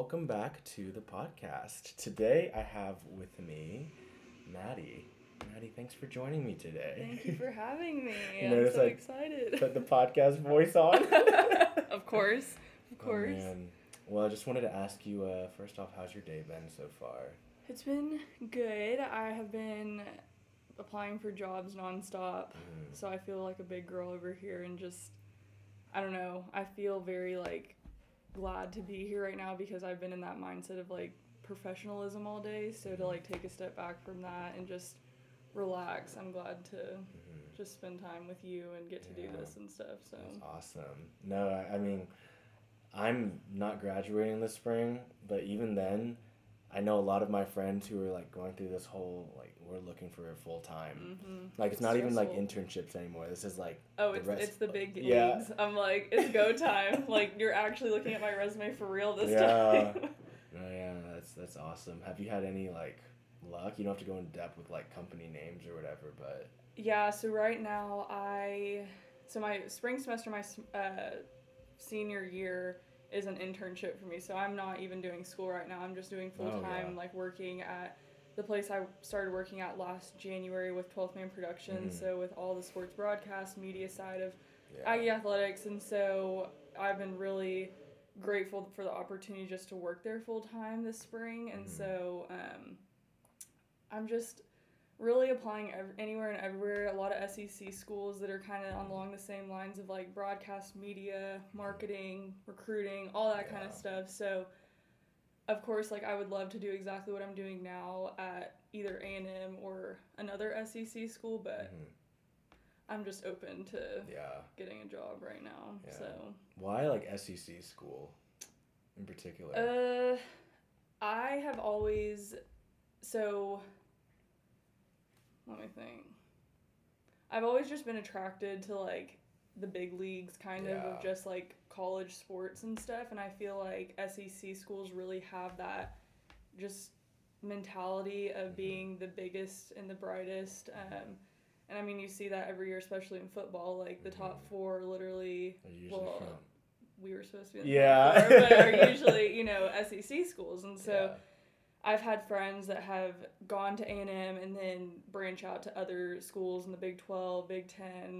welcome back to the podcast. Today I have with me Maddie. Maddie, thanks for joining me today. Thank you for having me. I'm so excited. Put the podcast voice on. Of course. Oh, man. Well, I just wanted to ask you, first off, how's your day been so far? It's been good. I have been applying for jobs nonstop, so I feel like a big girl over here and just, I don't know, I feel very, glad to be here right now because I've been in that mindset of, professionalism all day, so to, take a step back from that and just relax, I'm glad to just spend time with you and get to do this and stuff, so. That's awesome. No, I mean, I'm not graduating this spring, but even then, I know a lot of my friends who are, going through this whole, we're looking for a full-time. It's not even, internships anymore. This is, it's the big leagues. I'm like, it's go time. You're actually looking at my resume for real this time. Yeah, that's awesome. Have you had any, luck? You don't have to go in depth with, company names or whatever, but... Yeah, so right now, my spring semester, my senior year is an internship for me, so I'm not even doing school right now. I'm just doing full-time, working at the place I started working at last January with 12th Man Productions, so with all the sports broadcast, media side of Aggie Athletics, and so I've been really grateful for the opportunity just to work there full-time this spring, and so I'm just really applying anywhere and everywhere. A lot of SEC schools that are kind of along the same lines of broadcast media, marketing, recruiting, all that kind of stuff. So, of course, I would love to do exactly what I'm doing now at either A&M or another SEC school, but I'm just open to getting a job right now. Yeah. So why SEC school in particular? I have always let me think. I've always just been attracted to the big leagues kind of just college sports and stuff, and I feel like SEC schools really have that just mentality of being the biggest and the brightest, and I mean you see that every year, especially in football, the top four literally, we were supposed to be in the top four, but are usually, SEC schools, and so I've had friends that have gone to A&M and then branch out to other schools in the Big 12, Big 10.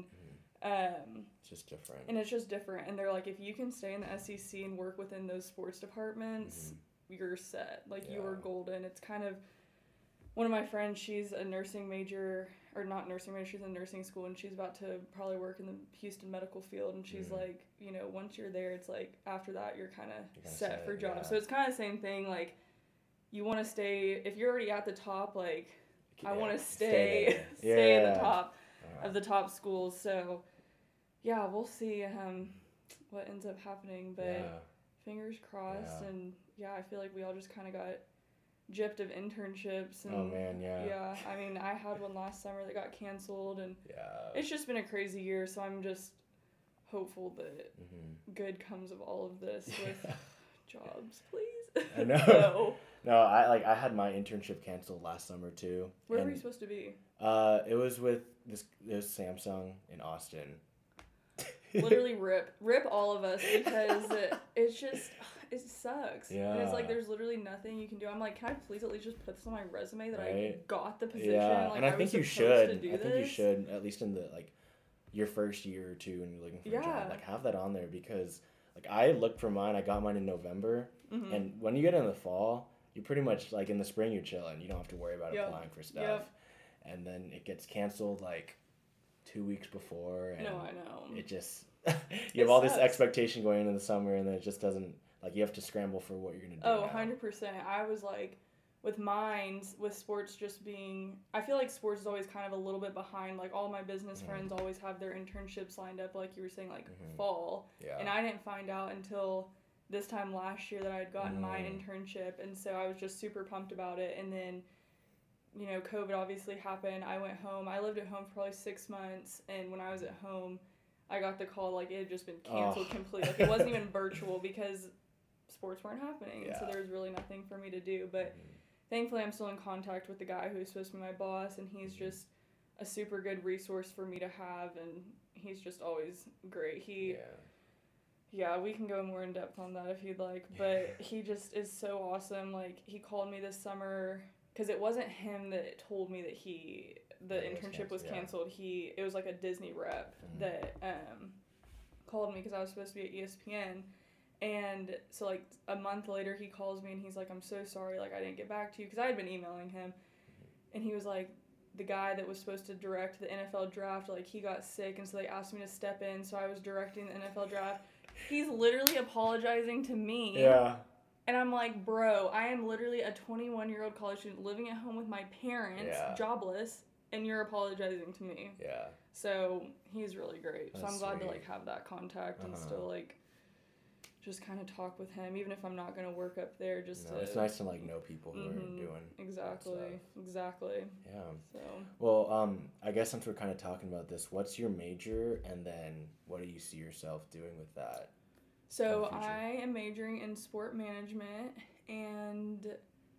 It's just different. And it's just different. And they're like, if you can stay in the SEC and work within those sports departments, you're set. You are golden. It's kind of, one of my friends, she's a nursing major, or not nursing major, she's in nursing school, and she's about to probably work in the Houston medical field. And she's like, once you're there, it's after that, you're kind of set for jobs. Yeah. So it's kind of the same thing, you want to stay, if you're already at the top, I want to stay at the top of the top schools. So, yeah, we'll see what ends up happening. But fingers crossed. Yeah. And, I feel like we all just kind of got gypped of internships. And, oh, man, Yeah, I mean, I had one last summer that got canceled. And it's just been a crazy year. So I'm just hopeful that good comes of all of this with jobs, please. I know. No, I had my internship canceled last summer too. Where were you supposed to be? It was with this Samsung in Austin. Literally rip all of us because it's just, it sucks. Yeah. And it's there's literally nothing you can do. I'm like, can I please at least just put this on my resume that I got the position? Yeah, and I think you should. I think you should, at least in the your first year or two when you're looking for a job. Have that on there because I looked for mine. I got mine in November, and when you get in the fall, you pretty much, in the spring, you're chilling. You don't have to worry about applying for stuff. Yep. And then it gets canceled, 2 weeks before. And no, I know. It just, you have all this expectation going into the summer, and then it just doesn't, you have to scramble for what you're going to do. Oh, 100%. I was with mine, with sports just being, I feel like sports is always kind of a little bit behind. All my business friends always have their internships lined up, like you were saying, fall. Yeah. And I didn't find out until this time last year that I had gotten my internship, and so I was just super pumped about it. And then, COVID obviously happened. I went home. I lived at home for probably 6 months, and when I was at home, I got the call it had just been canceled completely. It wasn't even virtual because sports weren't happening, and so there was really nothing for me to do. But thankfully, I'm still in contact with the guy who's supposed to be my boss, and he's just a super good resource for me to have, and he's just always great. Yeah, we can go more in depth on that if you'd like, but he just is so awesome. Like, he called me this summer, because it wasn't him that told me that the internship was canceled. It was like a Disney rep that called me because I was supposed to be at ESPN. And so, like, a month later, he calls me and he's like, I'm so sorry, like, I didn't get back to you, because I had been emailing him. And he was like, the guy that was supposed to direct the NFL draft, like, he got sick, and so they asked me to step in, so I was directing the NFL draft. He's literally apologizing to me. Yeah. And I'm like, bro, I am literally a 21-year-old college student living at home with my parents, jobless, and you're apologizing to me. Yeah. So he's really great. That's so I'm glad sweet. to, like, have that contact and still, like, just kind of talk with him, even if I'm not going to work up there. It's nice to, like, know people who are doing Exactly. Yeah. So. Well, I guess since we're kind of talking about this, what's your major, and then what do you see yourself doing with that? So I am majoring in sport management, and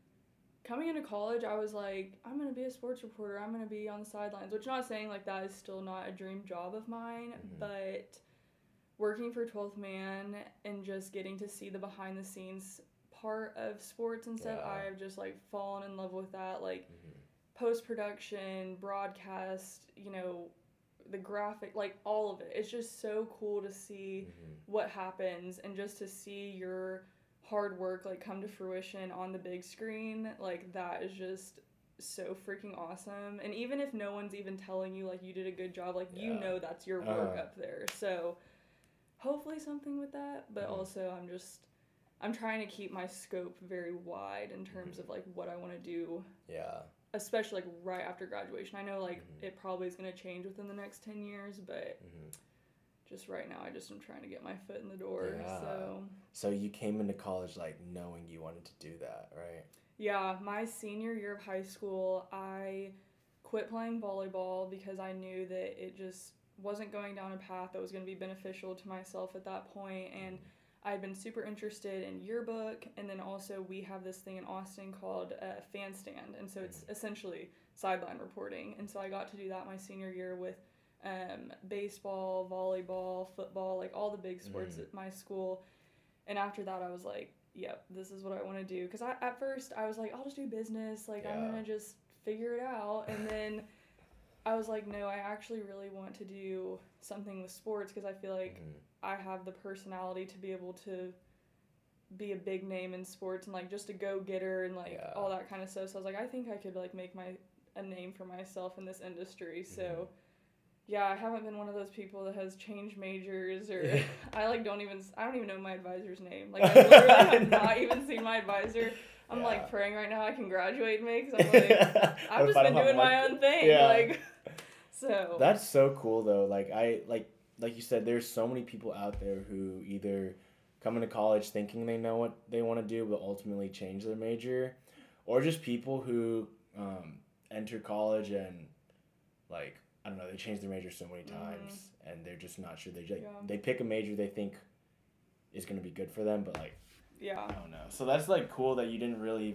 coming into college, I was like, I'm going to be a sports reporter. I'm going to be on the sidelines, which not saying like that is still not a dream job of mine, but working for 12th Man and just getting to see the behind the scenes part of sports and stuff, I've just like fallen in love with that, like post-production, broadcast, you know, the graphic, like all of it. It's just so cool to see what happens, and just to see your hard work like come to fruition on the big screen. Like, that is just so freaking awesome. And even if no one's even telling you like you did a good job, like you know that's your work up there. So hopefully something with that, but also I'm trying to keep my scope very wide in terms of like what I want to do. Yeah. Especially like right after graduation. I know like it probably is going to change within the next 10 years, but just right now I just am trying to get my foot in the door. Yeah. So you came into college like knowing you wanted to do that, right? Yeah, my senior year of high school, I quit playing volleyball because I knew that it just wasn't going down a path that was going to be beneficial to myself at that point. And I'd been super interested in yearbook, and then also we have this thing in Austin called Fan Stand, and so it's essentially sideline reporting. And so I got to do that my senior year with baseball, volleyball, football, like all the big sports at my school. And after that, I was like, yep, this is what I want to do. Because at first, I was like, I'll just do business. Like, I'm going to just figure it out. And then I was like, no, I actually really want to do something with sports, because I feel like I have the personality to be able to be a big name in sports and like just a go-getter and like all that kind of stuff. So I was like, I think I could like make a name for myself in this industry. So yeah, I haven't been one of those people that has changed majors, or I don't even know my advisor's name. Like, I literally have not even seen my advisor. I'm like praying right now I can graduate me, because I'm like, I've just been doing my own thing. Like, so. That's so cool though. Like you said, there's so many people out there who either come into college thinking they know what they want to do, but ultimately change their major, or just people who enter college and like, I don't know, they change their major so many times and they're just not sure. They pick a major they think is going to be good for them, but like, I don't know. So that's like cool that you didn't really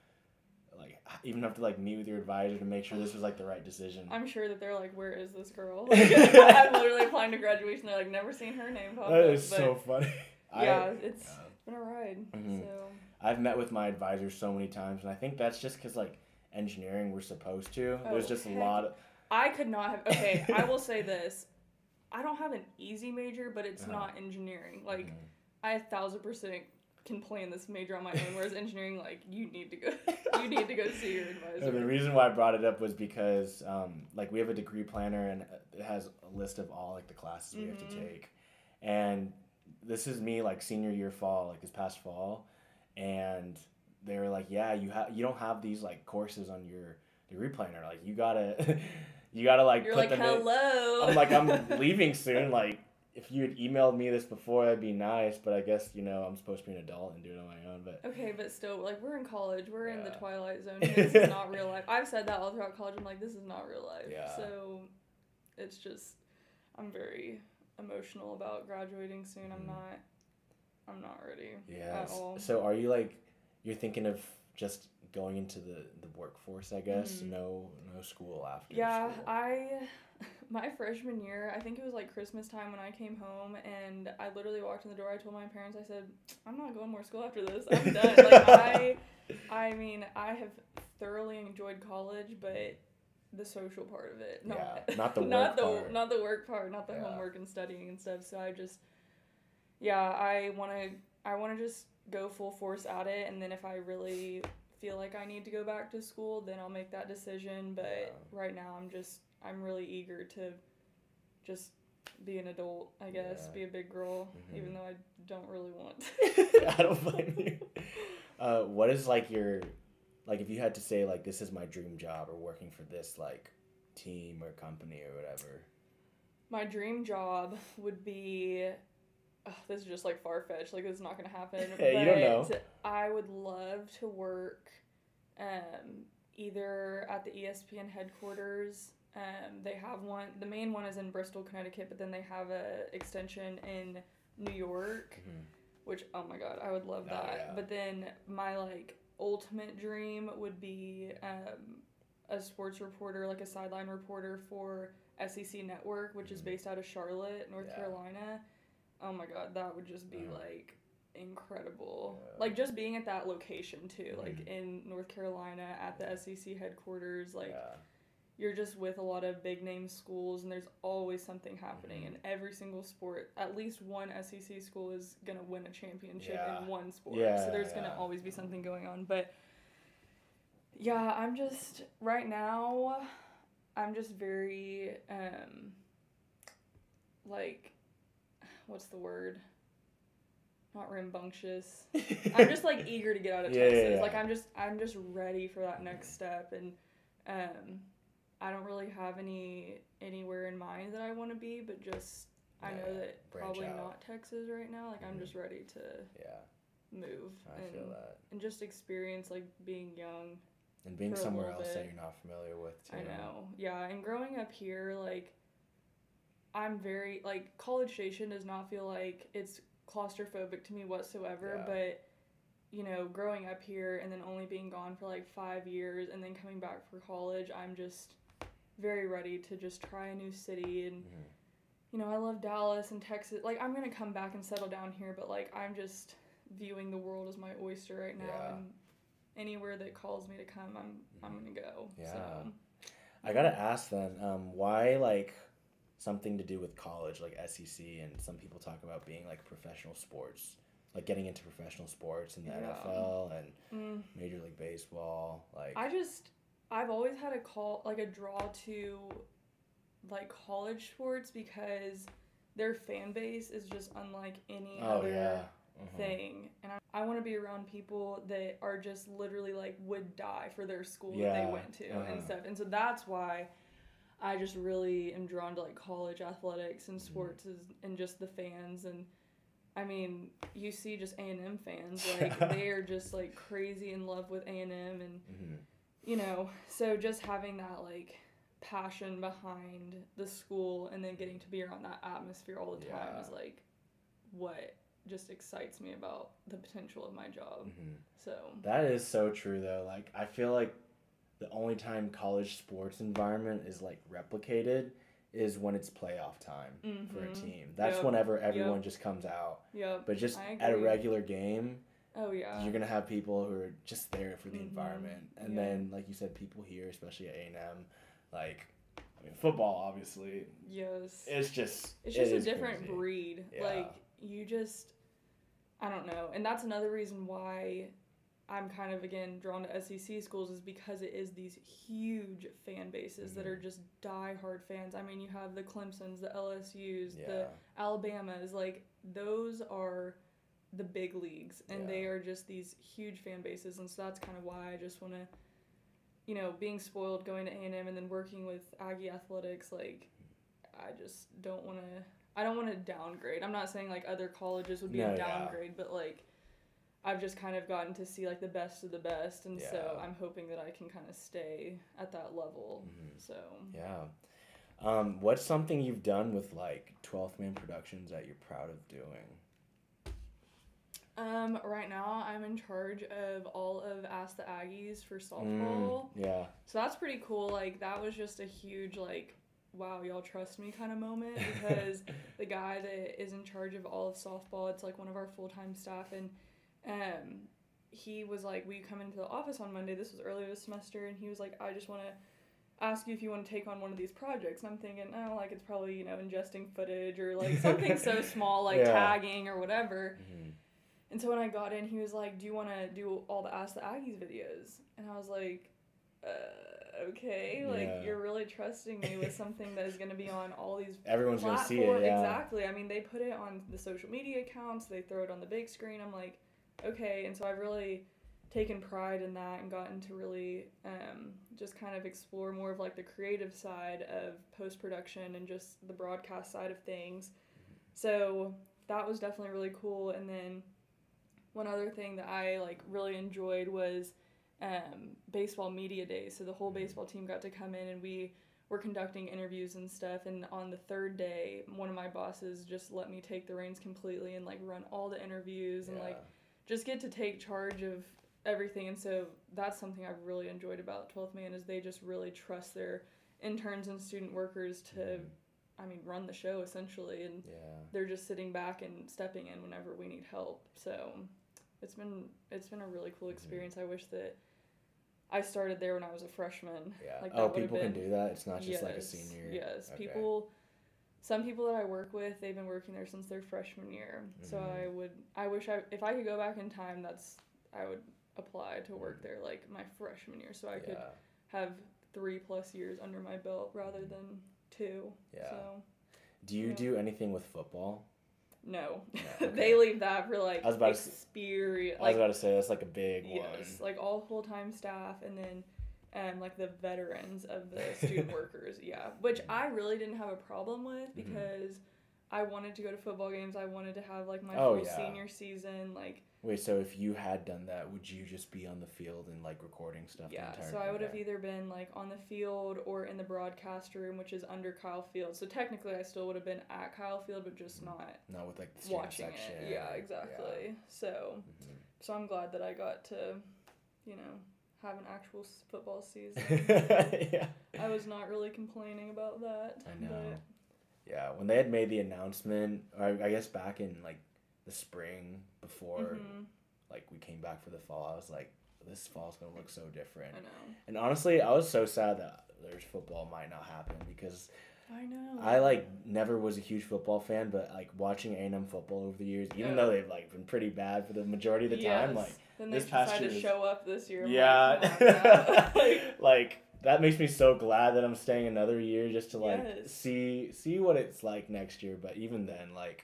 even have to like meet with your advisor to make sure this was like the right decision. I'm sure that they're like, where is this girl? Like, I'm literally applying to graduation. They're like, never seen her name pop up. That is so funny. Yeah, it's been a ride. So I've met with my advisor so many times, and I think that's just because like engineering we're supposed to. There's just a lot of. I could not have. Okay, I will say this. I don't have an easy major, but it's not engineering. Like, I 1,000% can plan this major on my own, whereas engineering, like, you need to go see your advisor. The reason why I brought it up was because like we have a degree planner, and it has a list of all like the classes we have to take, and this is me like senior year fall, like this past fall, and they were like, yeah, you don't have these like courses on your degree planner, like you gotta like you're put like, them hello. I'm like, I'm leaving soon, like if you had emailed me this before, that'd be nice, but I guess, I'm supposed to be an adult and do it on my own, but. Okay, but still, like, we're in college. We're in the twilight zone. This is not real life. I've said that all throughout college. I'm like, this is not real life. Yeah. So, it's just, I'm very emotional about graduating soon. I'm not ready at all. So are you, like, you're thinking of just going into the workforce, I guess? No school after school? my freshman year, I think it was like Christmas time when I came home, and I literally walked in the door. I told my parents, I said, I'm not going more school after this. I'm done. Like, I mean, I have thoroughly enjoyed college, but the social part of it, not the work part. Not the work part, not the homework and studying and stuff. So I just, I want to just go full force at it, and then if I really feel like I need to go back to school, then I'll make that decision. But right now, I'm really eager to just be an adult, I guess, be a big girl, even though I don't really want to. I don't blame you. What is like your, like if you had to say like this is my dream job or working for this like team or company or whatever? My dream job would be, this is just like far-fetched, like this is not going to happen. Hey, but you don't know. I would love to work either at the ESPN headquarters. They have one, the main one is in Bristol, Connecticut, but then they have a extension in New York, which, oh my God, I would love that. Yeah. But then my like ultimate dream would be a sports reporter, like a sideline reporter for SEC Network, which is based out of Charlotte, North Carolina. Oh my God, that would just be like incredible. Like just being at that location too, like in North Carolina at the SEC headquarters, like you're just with a lot of big name schools, and there's always something happening in every single sport. At least one SEC school is gonna win a championship in one sport, so there's gonna always be something going on. But I'm just right now, I'm just very like, what's the word? Not rambunctious. I'm just like eager to get out of Texas. Yeah. Like I'm just ready for that next step, and I don't really have anywhere in mind that I want to be, but just I know that probably not Texas right now. Like I'm just ready to move. I feel that. And just experience like being young. And being somewhere else that you're not familiar with too. I know. Yeah, and growing up here, like I'm very like College Station does not feel like it's claustrophobic to me whatsoever, but you know, growing up here and then only being gone for like 5 years and then coming back for college, I'm just very ready to just try a new city. And you know, I love Dallas and Texas. Like I'm gonna come back and settle down here, but like I'm just viewing the world as my oyster right now, and anywhere that calls me to come, I'm gonna go. So I gotta ask then, why like something to do with college, like SEC, and some people talk about being like professional sports, like getting into professional sports in the NFL and Major League Baseball. Like I've always had a draw to like college sports because their fan base is just unlike any other thing, and I want to be around people that are just literally like would die for their school that they went to and stuff, and so that's why I just really am drawn to like college athletics and sports and just the fans. And I mean, you see just A&M fans, like they are just like crazy in love with A&M, and you know, so just having that like passion behind the school and then getting to be around that atmosphere all the time is like what just excites me about the potential of my job. So that is so true though. Like I feel like the only time college sports environment is like replicated is when it's playoff time for a team. That's whenever everyone just comes out. But just at a regular game, you're gonna have people who are just there for the environment. And then, like you said, people here, especially at A&M, like I mean, football obviously. Yes. It's just a different crazy breed. Yeah. Like you just, I don't know, and that's another reason why I'm kind of, again, drawn to SEC schools is because it is these huge fan bases that are just diehard fans. I mean, you have the Clemsons, the LSUs, the Alabamas. Like, those are the big leagues, and they are just these huge fan bases. And so that's kind of why I just want to, you know, being spoiled going to A&M and then working with Aggie Athletics, like, I just don't want to downgrade. I'm not saying, like, other colleges would be a downgrade, but, like, I've just kind of gotten to see like the best of the best, and so I'm hoping that I can kind of stay at that level. So what's something you've done with like 12th Man Productions that you're proud of doing? Right now I'm in charge of all of Ask the Aggies for softball. So that's pretty cool. Like that was just a huge like wow, y'all trust me kind of moment, because the guy that is in charge of all of softball, it's like one of our full-time staff, and he was like, will you come into the office on Monday? This was earlier this semester, and he was like, I just want to ask you if you want to take on one of these projects. And I'm thinking, oh, like, it's probably, you know, ingesting footage or like something so small, like tagging or whatever. Mm-hmm. And so when I got in, he was like, do you want to do all the Ask the Aggies videos? And I was like, okay, like, you're really trusting me with something that is going to be on all these everyone's platforms. Going to see it, yeah. Exactly. I mean, they put it on the social media accounts, they throw it on the big screen. I'm like, okay. And so I've really taken pride in that and gotten to really just kind of explore more of like the creative side of post-production and just the broadcast side of things. So that was definitely really cool. And then one other thing that I like really enjoyed was baseball media days. So the whole baseball team got to come in and we were conducting interviews and stuff. And on the third day, one of my bosses just let me take the reins completely and like run all the interviews and like just get to take charge of everything. And so that's something I've really enjoyed about 12th Man, is they just really trust their interns and student workers to run the show essentially, and they're just sitting back and stepping in whenever we need help. So it's been a really cool experience. I wish that I started there when I was a freshman. Like people can do that. It's not just like a senior. Yes, okay. Some people that I work with, they've been working there since their freshman year. So if I could go back in time, I would apply to work there like my freshman year, so I could have 3+ years under my belt rather than 2. Yeah. So, do you do anything with football? No. Okay. They leave that for like experience. I was about to say that's like a big one. Yes, like all full-time staff, and then like the veterans of the student workers. Yeah, which I really didn't have a problem with because I wanted to go to football games. I wanted to have like my full senior season. Like, wait, so if you had done that, would you just be on the field and like recording stuff? Yeah, so I would have either been like on the field or in the broadcast room, which is under Kyle Field. So technically, I still would have been at Kyle Field, but just not with like the watching section. It. Yeah, exactly. Yeah. So I'm glad that I got to, have an actual football season. I was not really complaining about that. I know. But yeah, when they had made the announcement, or I guess back in like the spring before like we came back for the fall, I was like, this fall's gonna look so different. I know. And honestly, I was so sad that there's football might not happen, because I know. I like never was a huge football fan, but like watching A&M football over the years, even though they've like been pretty bad for the majority of the time, like then this past year to show up this year. Yeah. Like that makes me so glad that I'm staying another year just to like see what it's like next year. But even then, like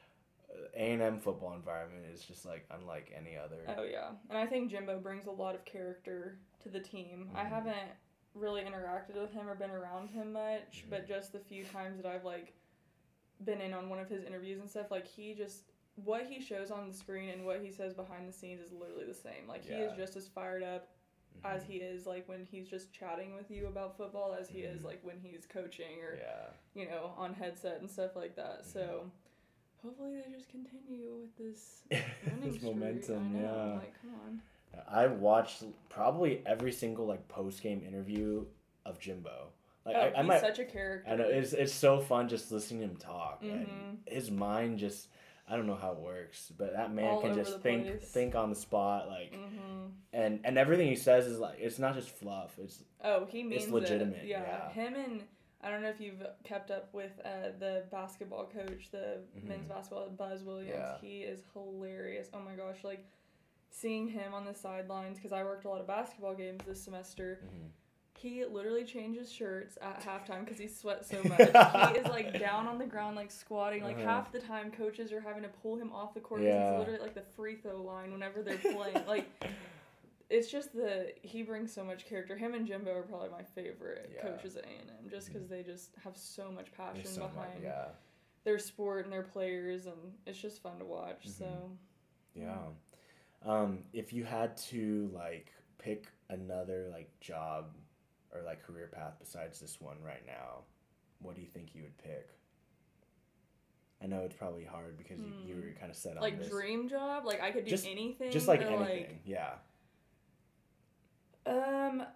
A&M football environment is just like unlike any other. Oh yeah, and I think Jimbo brings a lot of character to the team. I haven't really interacted with him or been around him much, but just the few times that I've like been in on one of his interviews and stuff, like what he shows on the screen and what he says behind the scenes is literally the same. Like he is just as fired up as he is like when he's just chatting with you about football as he is like when he's coaching or on headset and stuff like that. So hopefully they just continue with this this momentum. I know, like, come on. I watched probably every single like post game interview of Jimbo. Like he's such a character. I know it's so fun just listening to him talk, and his mind just, I don't know how it works, but that man all can just think on the spot, like, and everything he says is like, it's not just fluff. He means it's legitimate. Yeah, him and I don't know if you've kept up with the basketball coach, the men's basketball, Buzz Williams. Yeah. He is hilarious. Oh my gosh, like seeing him on the sidelines, because I worked a lot of basketball games this semester. He literally changes shirts at halftime because he sweats so much. He is like down on the ground, like squatting. Like half the time, coaches are having to pull him off the court because he's literally like the free throw line whenever they're playing. Like, it's just he brings so much character. Him and Jimbo are probably my favorite coaches at A&M, just because they just have so much passion behind their sport and their players, and it's just fun to watch. So, if you had to like pick another like job or like career path besides this one right now, what do you think you would pick? I know it's probably hard because you were kind of set on like this. Dream job, like I could do anything. Just like anything, I don't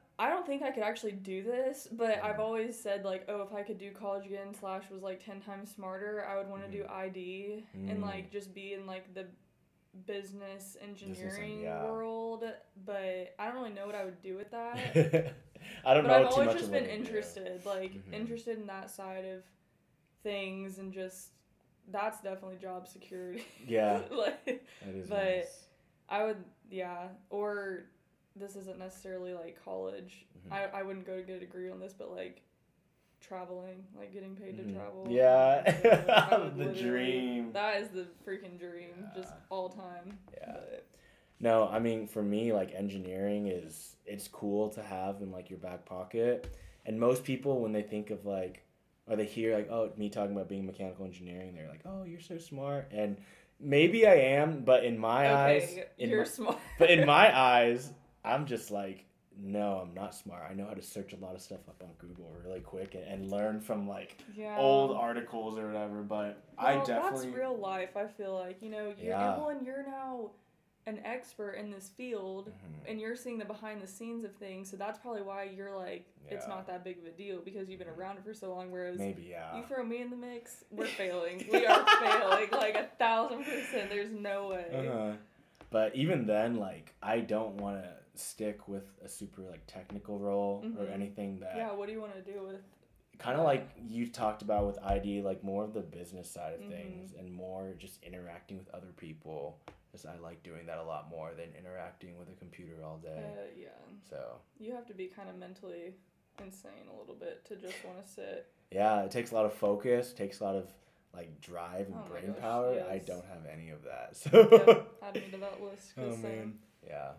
think I could actually do this, but I've always said, like, oh, if I could do college again / was, like, 10 times smarter, I would want to do ID and, like, just be in, like, the business engineering world, but I don't really know what I would do with that. I don't know I've too always much just been interested, like, interested in that side of things, and just, that's definitely job security. Yeah. Like, that is but nice. I would, or this isn't necessarily, like, college. I wouldn't go to get a degree on this, but, like, traveling, like, getting paid to travel. Yeah. The dream. That is the freaking dream, just all time. Yeah. But. No, I mean, for me, like, engineering it's cool to have in, like, your back pocket. And most people, when they think of, like, or they hear, like, oh, me talking about being mechanical engineering, they're like, oh, you're so smart. And maybe I am, but in my eyes... you're smart. But in my eyes, I'm just like, no, I'm not smart. I know how to search a lot of stuff up on Google really quick and learn from, like, old articles or whatever. But I definitely... that's real life, I feel like. You know, you're now an expert in this field, and you're seeing the behind the scenes of things, so that's probably why you're like, it's not that big of a deal, because you've been around it for so long, whereas you throw me in the mix, we're failing. We are failing, like 1,000%. There's no way. But even then, like, I don't want to stick with a super, like, technical role or anything that... Yeah, what do you want to do with... Kind of like you talked about with ID, like, more of the business side of things and more just interacting with other people. Because I like doing that a lot more than interacting with a computer all day. So... You have to be kind of mentally insane a little bit to just want to sit. Yeah, it takes a lot of focus, takes a lot of, like, drive and brain power. Yes. I don't have any of that. So add me to that list. Man. Yeah.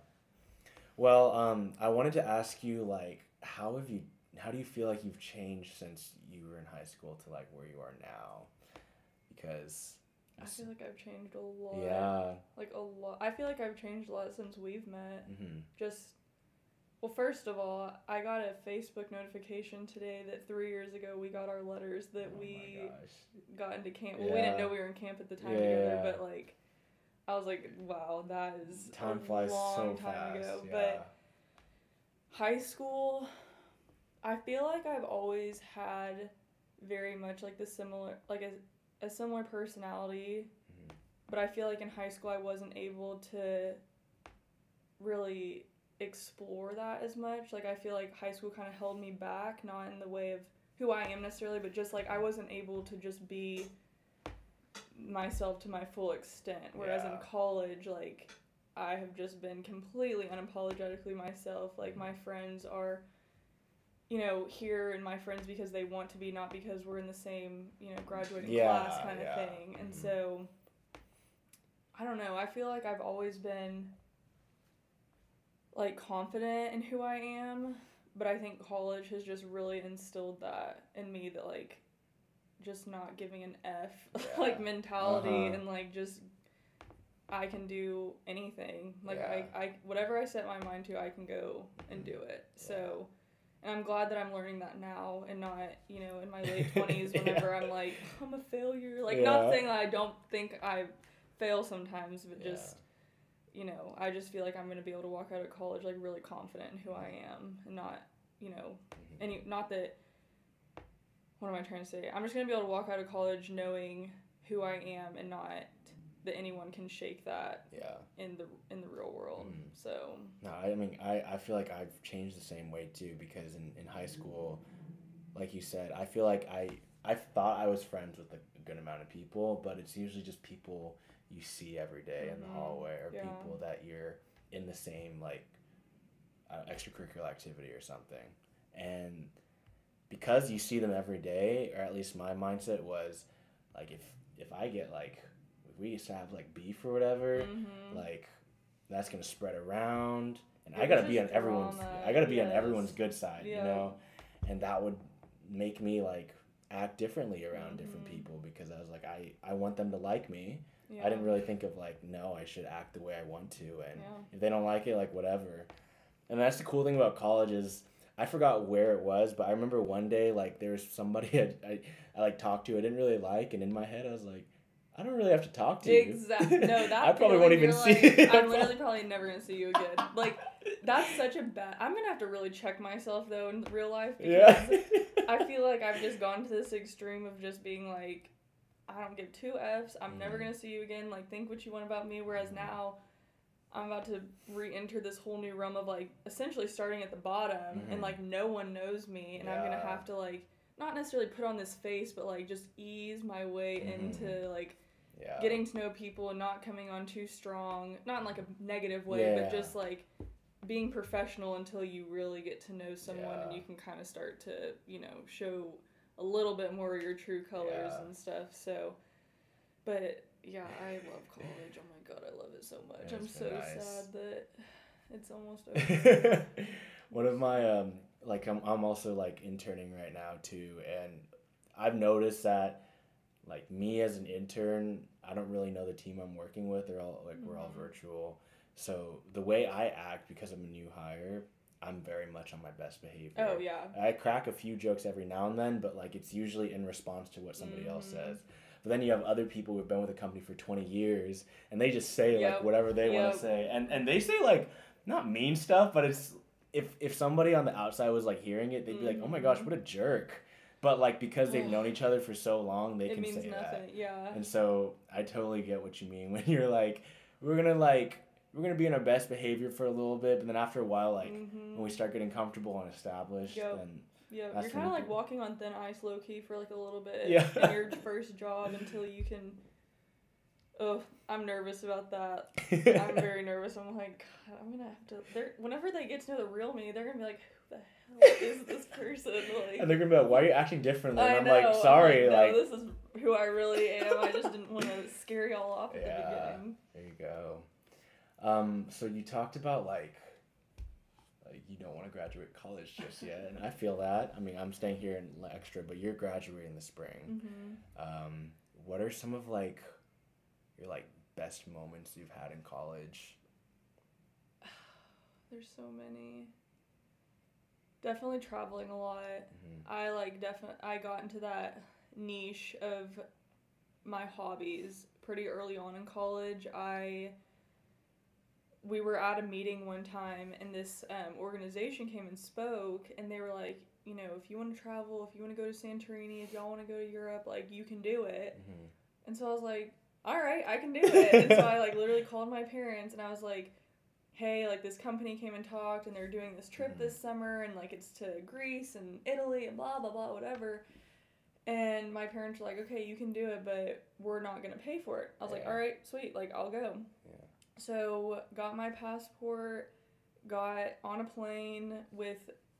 Well, I wanted to ask you, like, how do you feel like you've changed since you were in high school to, like, where you are now? Because... I feel like I've changed a lot. Yeah. Like, a lot. I feel like I've changed a lot since we've met. Well, first of all, I got a Facebook notification today that 3 years ago we got our letters that we got into camp. Well, we didn't know we were in camp at the time together, but, like, I was like, wow, that is time flies long so time fast. ago. But high school, I feel like I've always had very much, like, a similar personality, but I feel like in high school I wasn't able to really explore that as much. Like, I feel like high school kind of held me back, not in the way of who I am necessarily, but just, like, I wasn't able to just be myself to my full extent, whereas in college, like, I have just been completely unapologetically myself. Like, my friends are... you know, here and my friends because they want to be, not because we're in the same, you know, graduating class kind of thing. And so, I don't know, I feel like I've always been, like, confident in who I am, but I think college has just really instilled that in me, that, like, just not giving an F, like, mentality, and, like, just, I can do anything. Like, I whatever I set my mind to, I can go and do it. So... And I'm glad that I'm learning that now and not, you know, in my late 20s whenever I'm like, I'm a failure. Like, not saying that I don't think I fail sometimes, but just, you know, I just feel like I'm going to be able to walk out of college, like, really confident in who I am and not, you know, not that, what am I trying to say? I'm just going to be able to walk out of college knowing who I am and not that anyone can shake that in the real world. So no, I mean, I feel like I've changed the same way too, because in high school, like you said, I feel like I thought I was friends with a good amount of people, but it's usually just people you see every day in the hallway, or people that you're in the same, like, extracurricular activity or something. And because you see them every day, or at least my mindset was, like, if I get, like, we used to have, like, beef or whatever, like, that's gonna spread around, and I gotta be on everyone's good side, you know, and that would make me, like, act differently around different people, because I was like, I want them to like me. I didn't really think of, like, no, I should act the way I want to, and if they don't like it, like, whatever. And that's the cool thing about college is, I forgot where it was, but I remember one day, like, there was somebody I like, talked to I didn't really like, and in my head I was like, I don't really have to talk to you. Exactly. No, that I probably won't even see you. I'm literally probably never going to see you again. Like, That's such a bad... I'm going to have to really check myself, though, in real life. Because I feel like I've just gone to this extreme of just being like, I don't give two Fs. I'm never going to see you again. Like, think what you want about me. Whereas now, I'm about to re-enter this whole new realm of, like, essentially starting at the bottom. And, like, no one knows me. And I'm going to have to, like, not necessarily put on this face, but, like, just ease my way into, like... getting to know people and not coming on too strong, not in like a negative way, but just like being professional until you really get to know someone and you can kind of start to, you know, show a little bit more of your true colors and stuff. So, but yeah, I love college. Oh my God, I love it so much. I'm so sad that it's almost over. One of my, like, I'm also like interning right now too, and I've noticed that like me as an intern, I don't really know the team I'm working with. They're all like, we're all virtual. So the way I act, because I'm a new hire, I'm very much on my best behavior. Oh, yeah. I crack a few jokes every now and then, but like it's usually in response to what somebody else says. But then you have other people who've been with the company for 20 years, and they just say like whatever they want to say. And they say like, not mean stuff, but it's, if somebody on the outside was like hearing it, they'd be like, oh my gosh, what a jerk. But, like, because they've known each other for so long, they can say nothing. That. Yeah. And so I totally get what you mean when you're like, we're going to be in our best behavior for a little bit, but then after a while, like, when we start getting comfortable and established, then... Yeah, you're kind of like walking on thin ice low-key for, like, a little bit in your first job until you can... Oh, I'm nervous about that. I'm very nervous. I'm like, God, I'm going to have to... Whenever they get to know the real me, they're going to be like, who the hell is this person? Like, and they're going to be like, why are you acting differently? And I'm like, sorry. I'm like, no, this is who I really am. I just didn't want to scare y'all off at the beginning. There you go. So you talked about, like you don't want to graduate college just yet, and I feel that. I mean, I'm staying here in extra, but you're graduating this spring. What are some of, like, your, like, best moments you've had in college? There's so many. Definitely traveling a lot. I got into that niche of my hobbies pretty early on in college. We were at a meeting one time, and this organization came and spoke, and they were like, you know, if you want to travel, if you want to go to Santorini, if y'all want to go to Europe, like, you can do it. And so I was like, all right, I can do it. And so I, like, literally called my parents, and I was like, hey, like, this company came and talked, and they're doing this trip this summer, and, like, it's to Greece and Italy and blah, blah, blah, whatever. And my parents were like, okay, you can do it, but we're not going to pay for it. I was like, all right, sweet, like, I'll go. So got my passport, got on a plane with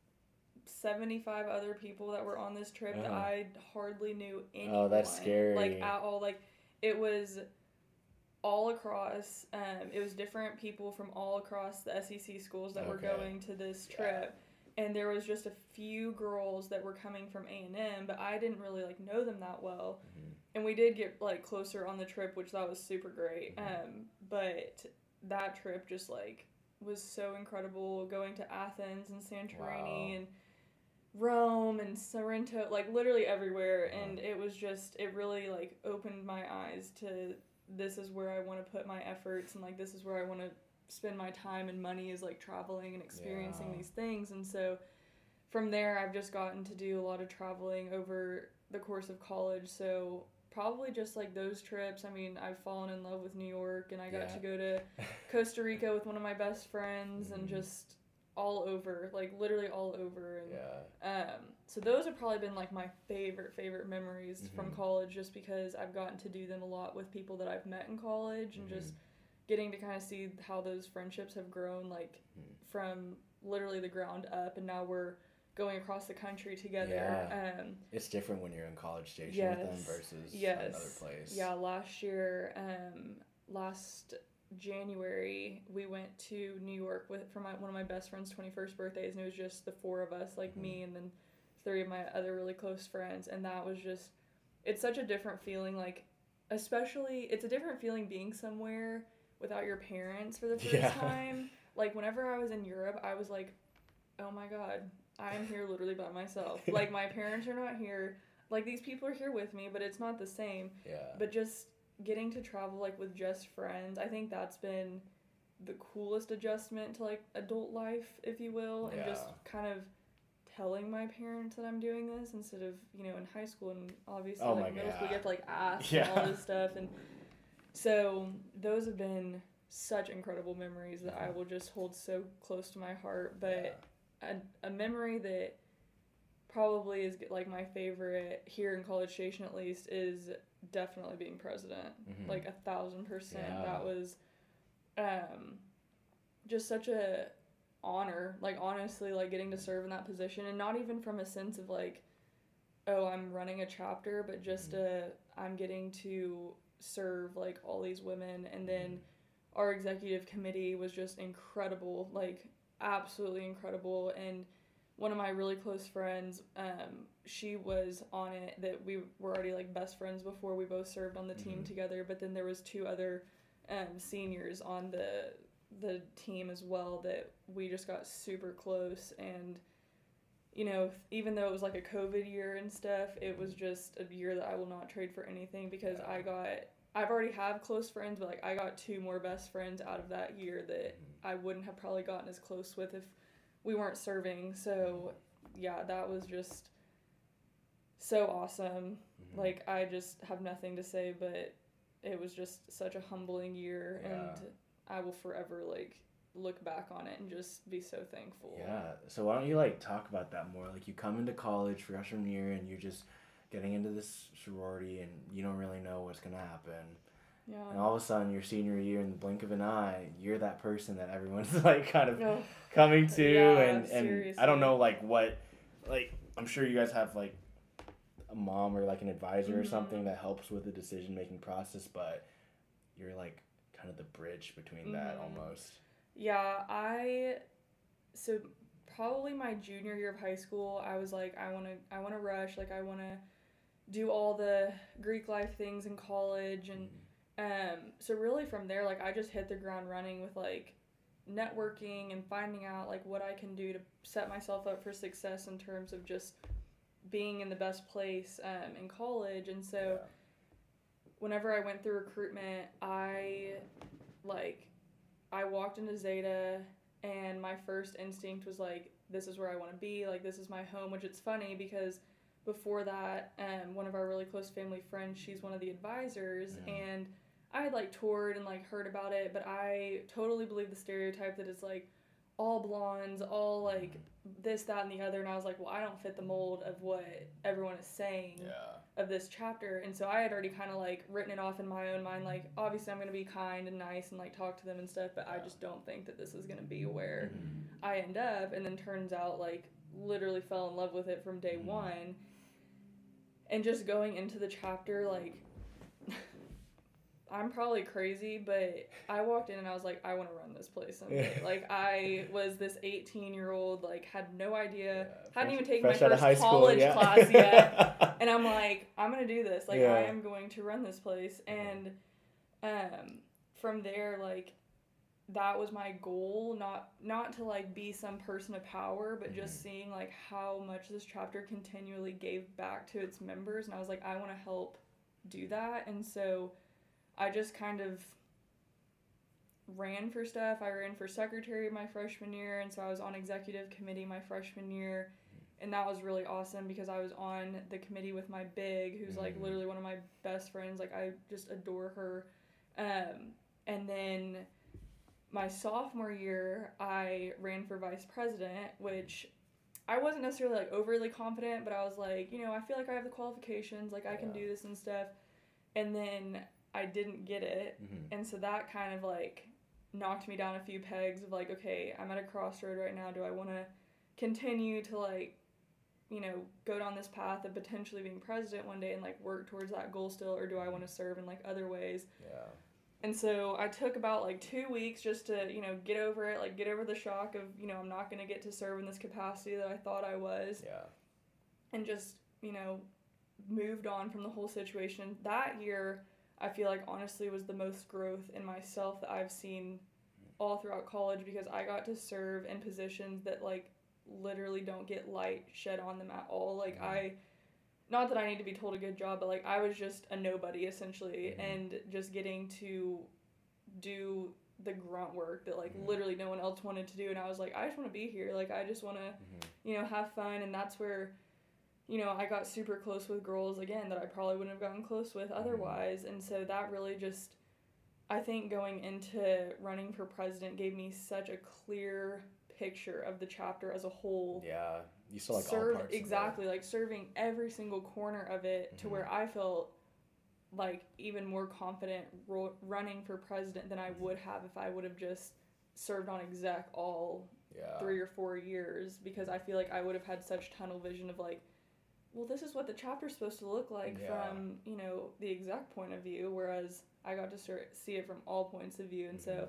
75 other people that were on this trip that I hardly knew anyone. Oh, that's scary. Like, at all. Like, it was all across, it was different people from all across the SEC schools that were going to this trip. And there was just a few girls that were coming from A&M, but I didn't really, like, know them that well. And we did get, like, closer on the trip, which that was super great. But that trip just, like, was so incredible, going to Athens and Santorini and Rome and Sorrento, like, literally everywhere. And it was just, it really, like, opened my eyes to this is where I want to put my efforts, and, like, this is where I want to spend my time and money, is, like, traveling and experiencing these things. And so from there, I've just gotten to do a lot of traveling over the course of college. So probably just, like, those trips. I mean, I've fallen in love with New York, and I got to go to Costa Rica with one of my best friends, and just all over, like, literally all over. And so those have probably been, like, my favorite memories from college, just because I've gotten to do them a lot with people that I've met in college, and just getting to kind of see how those friendships have grown, like, from literally the ground up, and now we're going across the country together. It's different when you're in College Station with them versus another place. Yeah, last year, last January, we went to New York for one of my best friend's 21st birthdays, and it was just the four of us, like me and then three of my other really close friends, and that was just, it's such a different feeling, like, especially, it's a different feeling being somewhere without your parents for the first time. Like, whenever I was in Europe, I was like, oh my God, I am here literally by myself. Like, my parents are not here. Like, these people are here with me, but it's not the same. But just getting to travel, like, with just friends, I think that's been the coolest adjustment to like adult life, if you will, and just kind of telling my parents that I'm doing this instead of, you know, in high school and obviously like middle school you have to like ask and all this stuff, and so those have been such incredible memories that I will just hold so close to my heart. But a memory that probably is like my favorite here in College Station at least is definitely being president. Like 1,000%. That was just such a honor, like honestly, like getting to serve in that position, and not even from a sense of like, oh, I'm running a chapter, but just I'm getting to serve like all these women. And then our executive committee was just incredible, like absolutely incredible. And one of my really close friends, she was on it, that we were already like best friends before we both served on the team together, but then there was 2 other seniors on the team as well that we just got super close. And you know, even though it was like a COVID year and stuff, it was just a year that I will not trade for anything, because I've already have close friends, but like I got 2 more best friends out of that year that I wouldn't have probably gotten as close with if we weren't serving. So yeah, that was just so awesome. Like I just have nothing to say, but it was just such a humbling year, and I will forever like look back on it and just be so thankful. Yeah. So why don't you like talk about that more? Like you come into college freshman year and you're just getting into this sorority and you don't really know what's gonna happen. Yeah. And all of a sudden your senior year, in the blink of an eye, you're that person that everyone's like kind of coming to. And I don't know like what, like I'm sure you guys have like a mom or like an advisor or something that helps with the decision making process, but you're like kind of the bridge between that almost. Yeah, so probably my junior year of high school, I was like, I want to rush, like I want to do all the Greek life things in college, and so really from there, like I just hit the ground running with like networking and finding out like what I can do to set myself up for success in terms of just being in the best place in college. And so whenever I went through recruitment, I walked into Zeta, and my first instinct was like, this is where I want to be, like this is my home, which it's funny because before that, one of our really close family friends, she's one of the advisors, and I had like toured and like heard about it, but I totally believe the stereotype that it's like all blondes, all like this, that, and the other, and I was like, well, I don't fit the mold of what everyone is saying of this chapter. And so I had already kind of like written it off in my own mind, like obviously I'm going to be kind and nice and like talk to them and stuff, but I just don't think that this is going to be where I end up. And then turns out like literally fell in love with it from day one. And just going into the chapter, like I'm probably crazy, but I walked in and I was like, I want to run this place someday. Like, I was this 18-year-old, like, had no idea, hadn't even taken my first college class yet. And I'm like, I'm going to do this. Like, I am going to run this place. And from there, like, that was my goal, not to, like, be some person of power, but just seeing, like, how much this chapter continually gave back to its members. And I was like, I want to help do that. And so I just kind of ran for stuff. I ran for secretary my freshman year, and so I was on executive committee my freshman year, and that was really awesome because I was on the committee with my big, who's like literally one of my best friends. Like I just adore her. And then my sophomore year, I ran for vice president, which I wasn't necessarily like overly confident, but I was like, you know, I feel like I have the qualifications, like I can do this and stuff. And then I didn't get it, and so that kind of, like, knocked me down a few pegs of, like, okay, I'm at a crossroad right now. Do I want to continue to, like, you know, go down this path of potentially being president one day and, like, work towards that goal still, or do I want to serve in, like, other ways? Yeah. And so I took about, like, 2 weeks just to, you know, get over it, like, get over the shock of, you know, I'm not going to get to serve in this capacity that I thought I was. Yeah. And just, you know, moved on from the whole situation. That year, I feel like honestly was the most growth in myself that I've seen all throughout college, because I got to serve in positions that like literally don't get light shed on them at all. Like not that I need to be told a good job, but like I was just a nobody essentially, and just getting to do the grunt work that like literally no one else wanted to do, and I was like, I just want to be here, like I just want to you know, have fun. And that's where, you know, I got super close with girls again that I probably wouldn't have gotten close with otherwise. And so that really just, I think going into running for president gave me such a clear picture of the chapter as a whole. Yeah, you saw like all parts exactly, like serving every single corner of it to where I felt like even more confident running for president than I would have if I would have just served on exec all 3 or 4 years, because I feel like I would have had such tunnel vision of like, well, this is what the chapter's supposed to look like from, you know, the exec point of view, whereas I got to see it from all points of view. And so,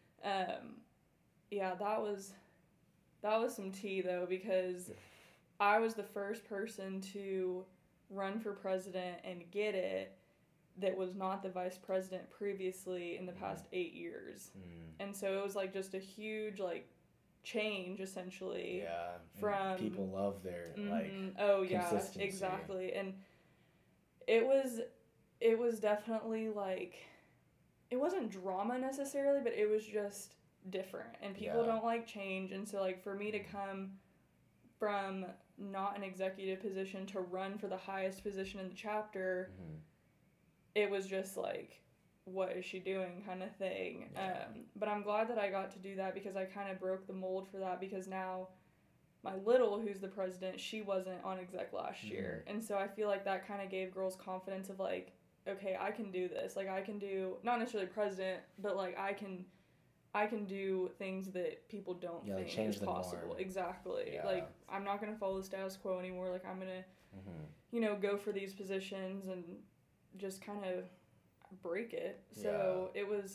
yeah, that was some tea though, because I was the first person to run for president and get it that was not the vice president previously in the past 8 years. And so it was like just a huge like change essentially. Yeah. From people love their like consistency. Exactly. And it was definitely like, it wasn't drama necessarily, but it was just different, and people don't like change. And so like for me to come from not an executive position to run for the highest position in the chapter, it was just like, what is she doing kind of thing. But I'm glad that I got to do that, because I kind of broke the mold for that, because now my little, who's the president, she wasn't on exec last year. And so I feel like that kind of gave girls confidence of like, okay, I can do this. Like I can do, not necessarily president, but like I can do things that people don't think is possible. Norm. Exactly. Yeah. Like I'm not going to follow the status quo anymore. Like I'm going to, you know, go for these positions and just kind of break it. So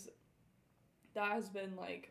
that has been like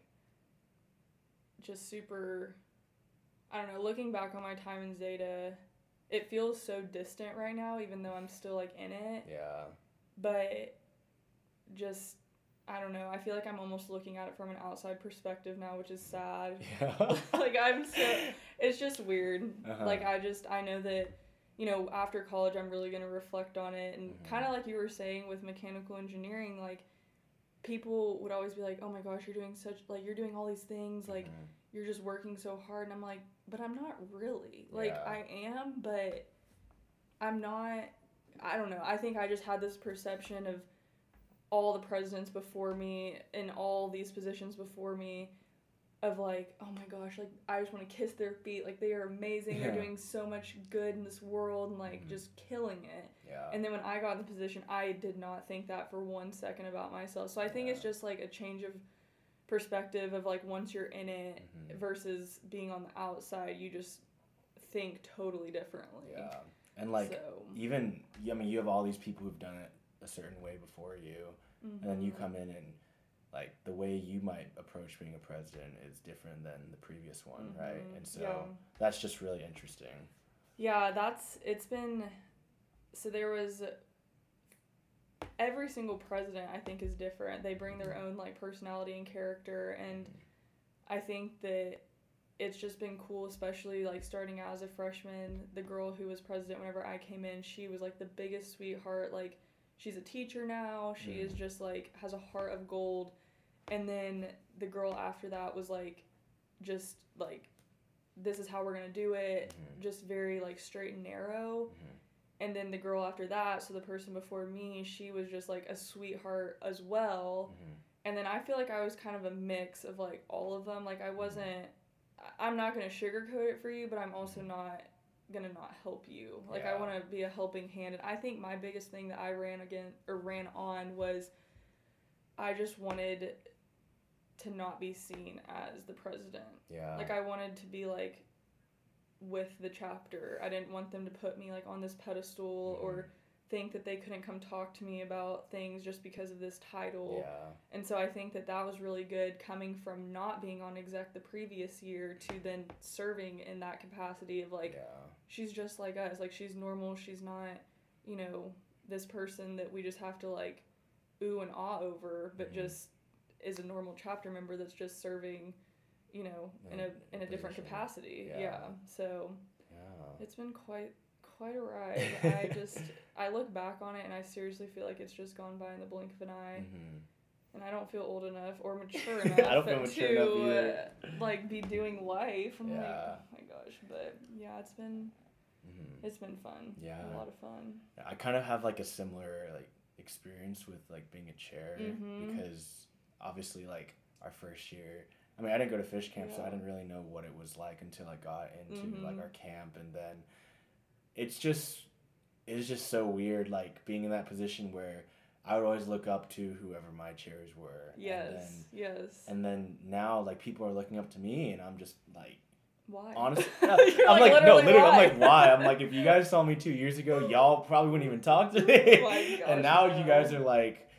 just super, I don't know, looking back on my time in Zeta, it feels so distant right now, even though I'm still like in it. Yeah. But just, I don't know, I feel like I'm almost looking at it from an outside perspective now, which is sad. Yeah. Like it's just weird. Like I know that, you know, after college I'm really going to reflect on it, and kind of like you were saying with mechanical engineering, like people would always be like, oh my gosh, you're doing all these things, like you're just working so hard. And I'm like, but I'm not really. Like I am, but I'm not. I don't know. I think I just had this perception of all the presidents before me in all these positions before me of like, oh my gosh, like I just want to kiss their feet. Like they are amazing. They're doing so much good in this world and like just killing it. Yeah. And then when I got in the position, I did not think that for 1 second about myself. So I think it's just like a change of perspective of like once you're in it versus being on the outside, you just think totally differently. Yeah. And like even, I mean, you have all these people who've done it a certain way before you, and then you come in and like the way you might approach being a president is different than the previous one, right? And so that's just really interesting. Yeah, there was every single president I think is different. They bring their own like personality and character, and I think that it's just been cool, especially like starting out as a freshman. The girl who was president whenever I came in, she was like the biggest sweetheart. Like she's a teacher now. She is just like has a heart of gold. And then the girl after that was like just like, this is how we're gonna do it, just very like straight and narrow. And then the girl after that, so the person before me, she was just like a sweetheart as well. And then I feel like I was kind of a mix of like all of them. Like I'm not going to sugarcoat it for you, but I'm also not going to not help you. Like I want to be a helping hand. And I think my biggest thing that I ran on was I just wanted to not be seen as the president. Yeah. Like I wanted to be like with the chapter. I didn't want them to put me like on this pedestal or think that they couldn't come talk to me about things just because of this title. Yeah. And so I think that was really good coming from not being on exec the previous year to then serving in that capacity of like, she's just like us. Like she's normal. She's not, you know, this person that we just have to like ooh and ah over, but just is a normal chapter member that's just serving, you know, in a different capacity. Yeah. So it's been quite a ride. I look back on it and I seriously feel like it's just gone by in the blink of an eye. and I don't feel old enough or mature enough I don't feel mature enough either. Like be doing life. I'm like, Yeah. oh my gosh, but yeah, it's been fun. Yeah, a lot of fun. I kind of have like a similar like experience with like being a chair because obviously like our first year, I mean I didn't go to fish camp, so I didn't really know what it was like until I got into like our camp, and then it's just so weird like being in that position where I would always look up to whoever my chairs were. And then now like people are looking up to me, and I'm just like, why? Honestly, I'm like no, literally, why? I'm like, why? I'm like, if you guys saw me 2 years ago, y'all probably wouldn't even talk to me. Oh my gosh, and now you guys are like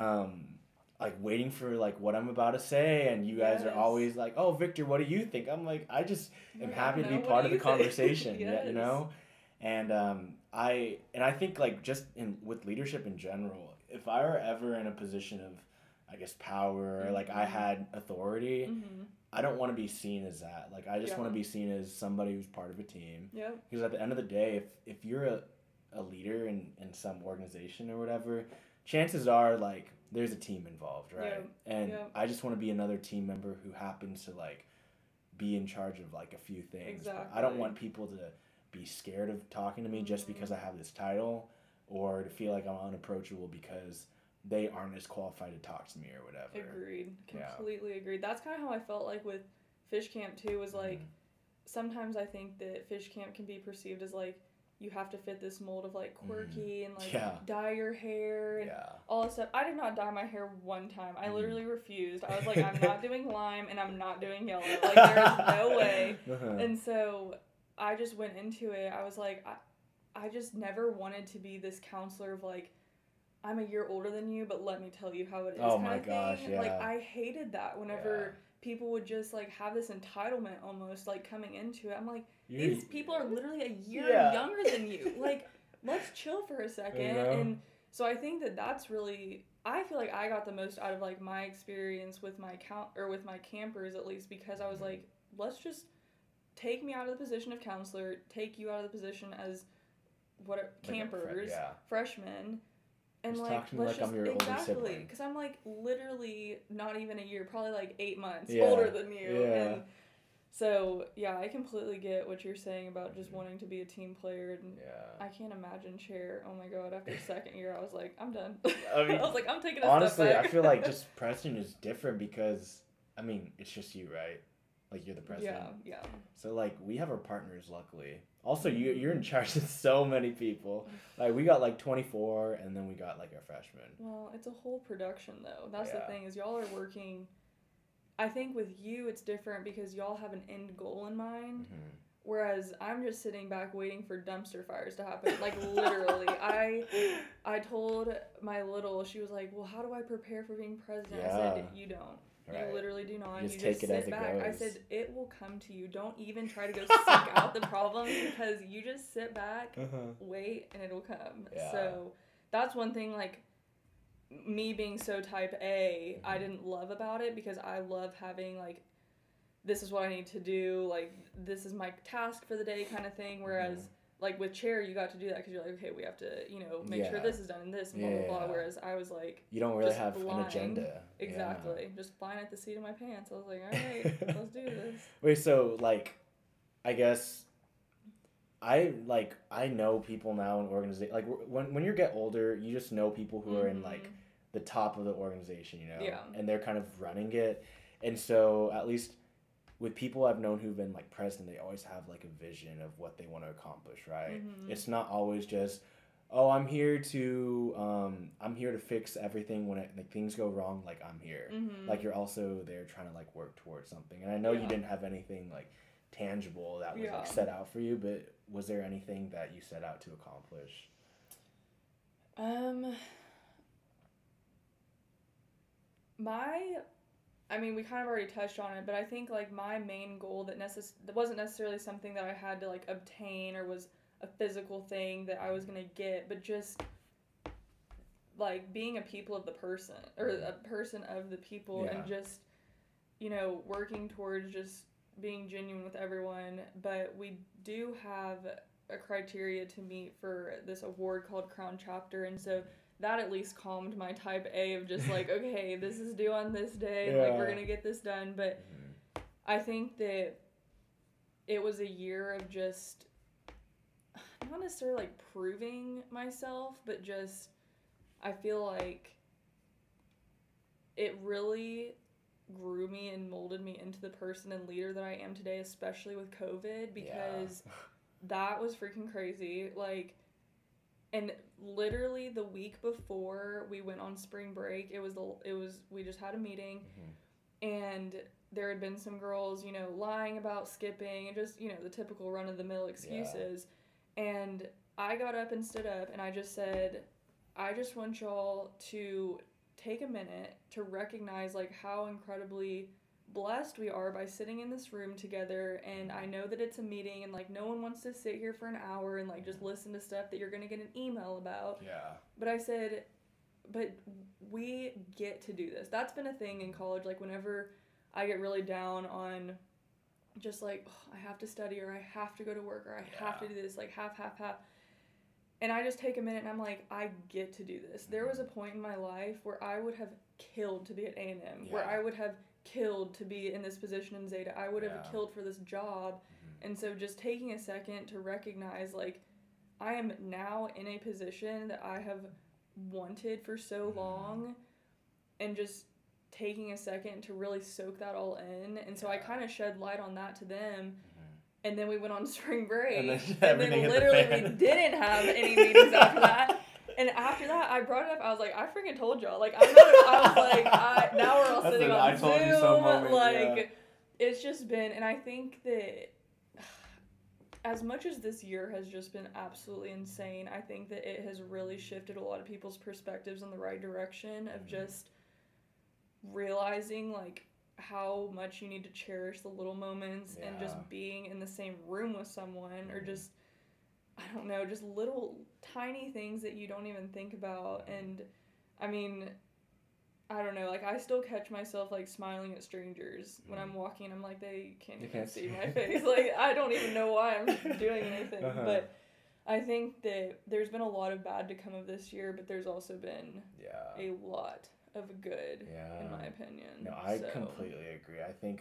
waiting for like what I'm about to say, and you guys are always like, oh, Victor, what do you think? I'm like, I just am happy to be part of the conversation. You know, and I think like just with leadership in general, if I were ever in a position of, I guess, power, or like I had authority. I don't want to be seen as that. Like, I just want to be seen as somebody who's part of a team. Yeah. Because at the end of the day, if you're a leader in some organization or whatever, chances are, like, there's a team involved, right? Yeah. And I just want to be another team member who happens to, like, be in charge of, like, a few things. Exactly. I don't want people to be scared of talking to me just because I have this title, or to feel like I'm unapproachable because they aren't as qualified to talk to me or whatever. Agreed. Completely agreed. That's kind of how I felt like with fish camp too, was like, sometimes I think that fish camp can be perceived as like, you have to fit this mold of like quirky and like dye your hair and all this stuff. I did not dye my hair one time. I literally refused. I was like, I'm not doing lime and I'm not doing yellow. Like, there's no way. And so I just went into it. I was like, I just never wanted to be this counselor of like, I'm a year older than you, but let me tell you how it is. Oh my gosh, yeah. Like, I hated that whenever people would just, like, have this entitlement almost, like, coming into it. I'm like, these people are literally a year younger than you. Like, let's chill for a second. And so I think that that's really, I feel like I got the most out of, like, my experience with my with my campers, at least, because I was like, let's just take me out of the position of counselor, take you out of the position as campers, freshmen. And just like, let's I'm your older sibling. Because I'm like literally not even a year, probably like 8 months older than you. And so, I completely get what you're saying about just wanting to be a team player. And I can't imagine chair. Oh my God, after second year, I was like, I'm done. I mean, I was like, I'm taking a step back. Honestly, I feel like just president is different because, I mean, it's just you, right? Like, you're the president. Yeah. So, like, we have our partners, luckily. Also, you're in charge of so many people. Like, we got, like, 24, and then we got, like, our freshmen. Well, it's a whole production, though. That's the thing, is y'all are working... I think with you, it's different because y'all have an end goal in mind, whereas I'm just sitting back waiting for dumpster fires to happen. Like, literally. I told my little, she was like, well, how do I prepare for being president? I said, you don't. Right. You literally do not. You just sit back. I said, it will come to you. Don't even try to go seek out the problems because you just sit back, wait, and it'll come. Yeah. So that's one thing, like, me being so type A, I didn't love about it because I love having, like, this is what I need to do. Like, this is my task for the day kind of thing. Whereas... Like, with chair, you got to do that because you're like, okay, we have to, make sure this is done and this, blah, blah, blah. Whereas I was like... You don't really have an agenda. Exactly. Yeah. Just flying at the seat of my pants. I was like, all right, let's do this. Wait, so, like, I guess... I know people now in organization... Like, when you get older, you just know people who are in, like, the top of the organization, Yeah. And they're kind of running it. And so, at least... With people I've known who've been, like, president, they always have, like, a vision of what they want to accomplish, right? It's not always just, oh, I'm here to fix everything when things go wrong, like, I'm here. Like, you're also there trying to, like, work towards something. And I know you didn't have anything, like, tangible that was, like, set out for you, but was there anything that you set out to accomplish? We kind of already touched on it, but I think, like, my main goal that wasn't necessarily something that I had to, like, obtain or was a physical thing that I was going to get, but just, like, being a people of the person, or a person of the people, and just, working towards just being genuine with everyone. But we do have a criteria to meet for this award called Crown Chapter, and so that at least calmed my type A of just like, okay, this is due on this day, and like we're gonna get this done. But I think that it was a year of just not necessarily like proving myself, but just I feel like it really grew me and molded me into the person and leader that I am today, especially with COVID, because that was freaking crazy. Like, and literally the week before we went on spring break, we just had a meeting, and there had been some girls, you know, lying about skipping and just, you know, the typical run-of-the-mill excuses. And I got up and stood up, and I just said, I just want y'all to take a minute to recognize, like, how incredibly blessed we are by sitting in this room together. And I know that it's a meeting, and, like, no one wants to sit here for an hour and, like, just listen to stuff that you're going to get an email about. Yeah. But I said, but we get to do this. That's been a thing in college. Like, whenever I get really down on just, like, oh, I have to study, or I have to go to work, or I have to do this, like, half. And I just take a minute and I'm like, I get to do this. There was a point in my life where I would have killed to be at A&M, where I would have killed to be in this position in Zeta. I would have killed for this job. And so just taking a second to recognize, like, I am now in a position that I have wanted for so long, and just taking a second to really soak that all in. And so I kind of shed light on that to them. And then we went on spring break, and then literally we didn't have any meetings after that. And after that, I brought it up. I was like, I freaking told y'all. Like, I was like, now we're all sitting on Zoom. I told you so moment, like, it's just been, and I think that as much as this year has just been absolutely insane, I think that it has really shifted a lot of people's perspectives in the right direction of just realizing, like, how much you need to cherish the little moments and just being in the same room with someone, or just, I don't know, just little tiny things that you don't even think about. And I mean, I don't know, like, I still catch myself, like, smiling at strangers when I'm walking. I'm like, they can't even see my face. Like, I don't even know why I'm doing anything. But I think that there's been a lot of bad to come of this year, but there's also been a lot of good, in my opinion. No, I completely agree. I think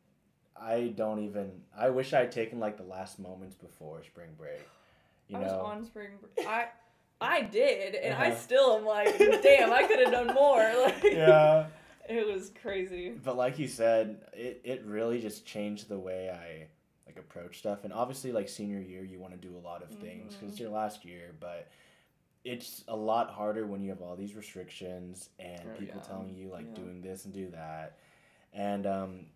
I wish I had taken, like, the last moments before spring break. I was on spring break. I did, and I still am like, damn, I could have done more. Like, it was crazy. But like you said, it really just changed the way I, like, approach stuff. And obviously, like, senior year, you want to do a lot of things because it's your last year, but it's a lot harder when you have all these restrictions and people telling you, like, doing this and do that. And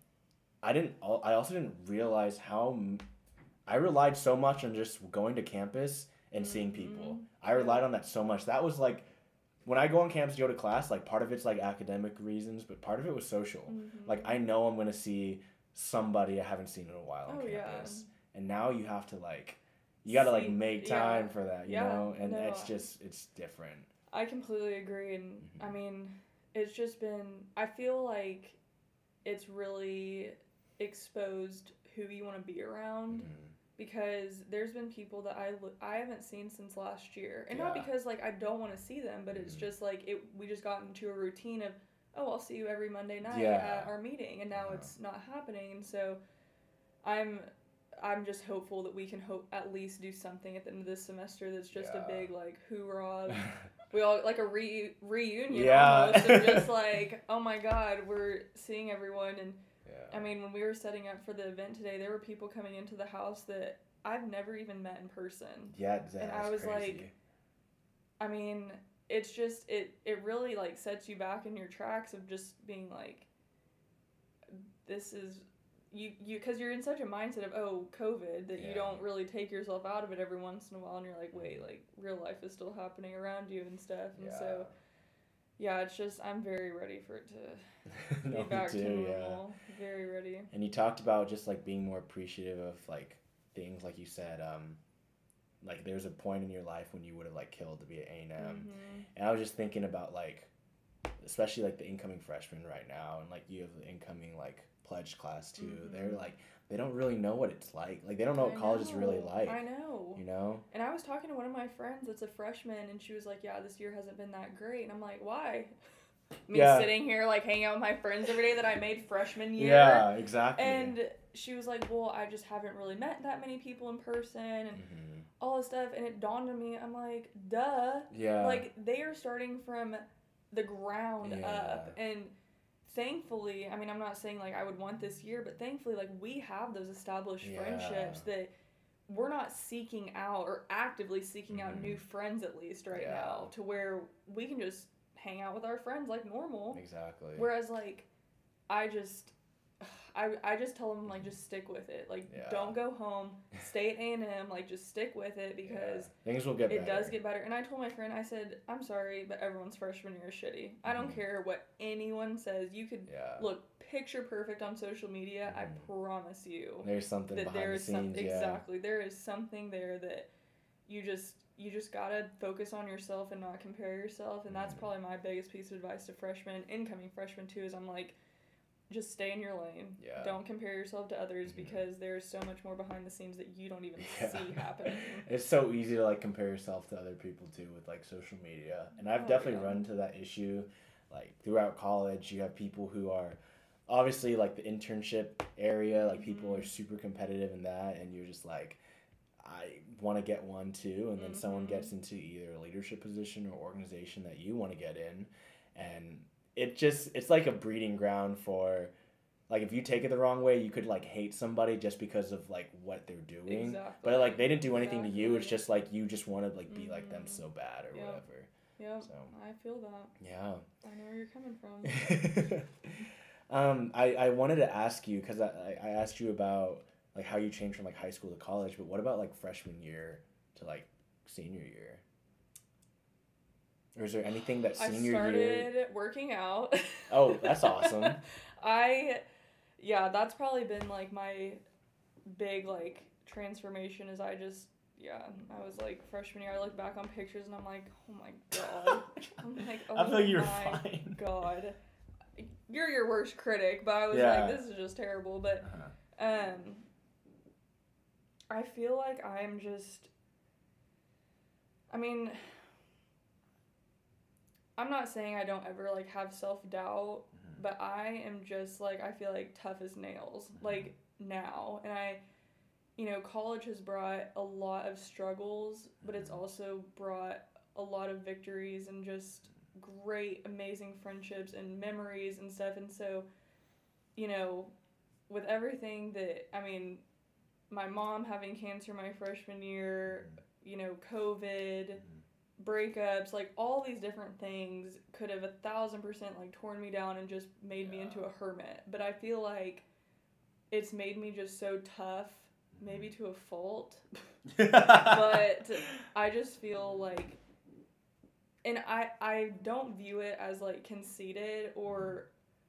I also didn't realize how I relied so much on just going to campus and seeing people. I relied on that so much. That was, like, when I go on campus to go to class, like, part of it's, like, academic reasons, but part of it was social. Like, I know I'm going to see somebody I haven't seen in a while on campus. And now you have to, like, you got to, like, make time for that, you know? And it's different. I completely agree. And, I mean, it's just been, I feel like it's really exposed who you want to be around. Because there's been people that I haven't seen since last year. And not because, like, I don't want to see them, but it's just, like, we just got into a routine of, oh, I'll see you every Monday night at our meeting. And now it's not happening. And so I'm just hopeful that we can at least do something at the end of this semester that's just a big, like, hoorah. We all, like, a reunion almost. And just, like, oh, my God, we're seeing everyone. And I mean, when we were setting up for the event today, there were people coming into the house that I've never even met in person. Yeah, exactly. And I was crazy. Like, I mean, it's just, it really, like, sets you back in your tracks of just being like, this is, you because you're in such a mindset of, oh, COVID, that you don't really take yourself out of it every once in a while, and you're like, wait, like, real life is still happening around you and stuff. And so, it's just, I'm very ready for it to be back to normal. Very ready. And you talked about just, like, being more appreciative of, like, things, like you said, like, there's a point in your life when you would have, like, killed to be at A&M. And I was just thinking about, like, especially, like, the incoming freshmen right now, and, like, you have the incoming, like, pledge class too. They're like, they don't really know what it's like. Like, they don't know what college is really like. I know. You know? And I was talking to one of my friends that's a freshman, and she was like, yeah, this year hasn't been that great. And I'm like, why? Me sitting here, like, hanging out with my friends every day that I made freshman year. Yeah, exactly. And she was like, well, I just haven't really met that many people in person and all this stuff. And it dawned on me, I'm like, duh. Yeah. Like, they are starting from the ground up. And thankfully, I mean, I'm not saying, like, I would want this year, but thankfully, like, we have those established friendships that we're not seeking out or actively seeking out new friends, at least right now, to where we can just hang out with our friends like normal. Exactly. Whereas, like, I just tell them, like, just stick with it. Like, don't go home. Stay at A&M. Like, just stick with it because things will get better. It does get better. And I told my friend, I said, I'm sorry, but everyone's freshman year is shitty. I don't care what anyone says. You could look picture perfect on social media. I promise you. There's something that behind the scenes. Exactly. There is something there that you just gotta focus on yourself and not compare yourself. And that's probably my biggest piece of advice to freshmen, incoming freshmen too, is I'm like, just stay in your lane. Yeah. Don't compare yourself to others because there's so much more behind the scenes that you don't even see happening. It's so easy to, like, compare yourself to other people too with, like, social media. And I've definitely run into that issue. Like, throughout college, you have people who are obviously, like, the internship area, like, people are super competitive in that, and you're just like, I want to get one too, and then someone gets into either a leadership position or organization that you want to get in, and it's like a breeding ground for, like, if you take it the wrong way, you could, like, hate somebody just because of, like, what they're doing. Exactly. But, like, they didn't do anything to you. It's just, like, you just want to, like, be like them so bad or whatever. Yep, so, I feel that. Yeah. I know where you're coming from. I wanted to ask you, because I asked you about, like, how you changed from, like, high school to college, but what about, like, freshman year to, like, senior year? Or is there anything that senior year... I started working out. Oh, that's awesome. That's probably been, like, my big, like, transformation is I was, like, freshman year, I look back on pictures and I'm like, oh my god. I'm like, oh I feel like you're my fine. God. You're your worst critic, but I was like, this is just terrible. But, I feel like I'm just, I mean... I'm not saying I don't ever, like, have self-doubt, but I am just, like, I feel like tough as nails, like, now. And college has brought a lot of struggles, but it's also brought a lot of victories and just great, amazing friendships and memories and stuff. And so, with everything that, I mean, my mom having cancer my freshman year, COVID... breakups, like, all these different things could have 1,000% like torn me down and just made me into a hermit. But I feel like it's made me just so tough, maybe to a fault. But I just feel like, and I don't view it as, like, conceited or,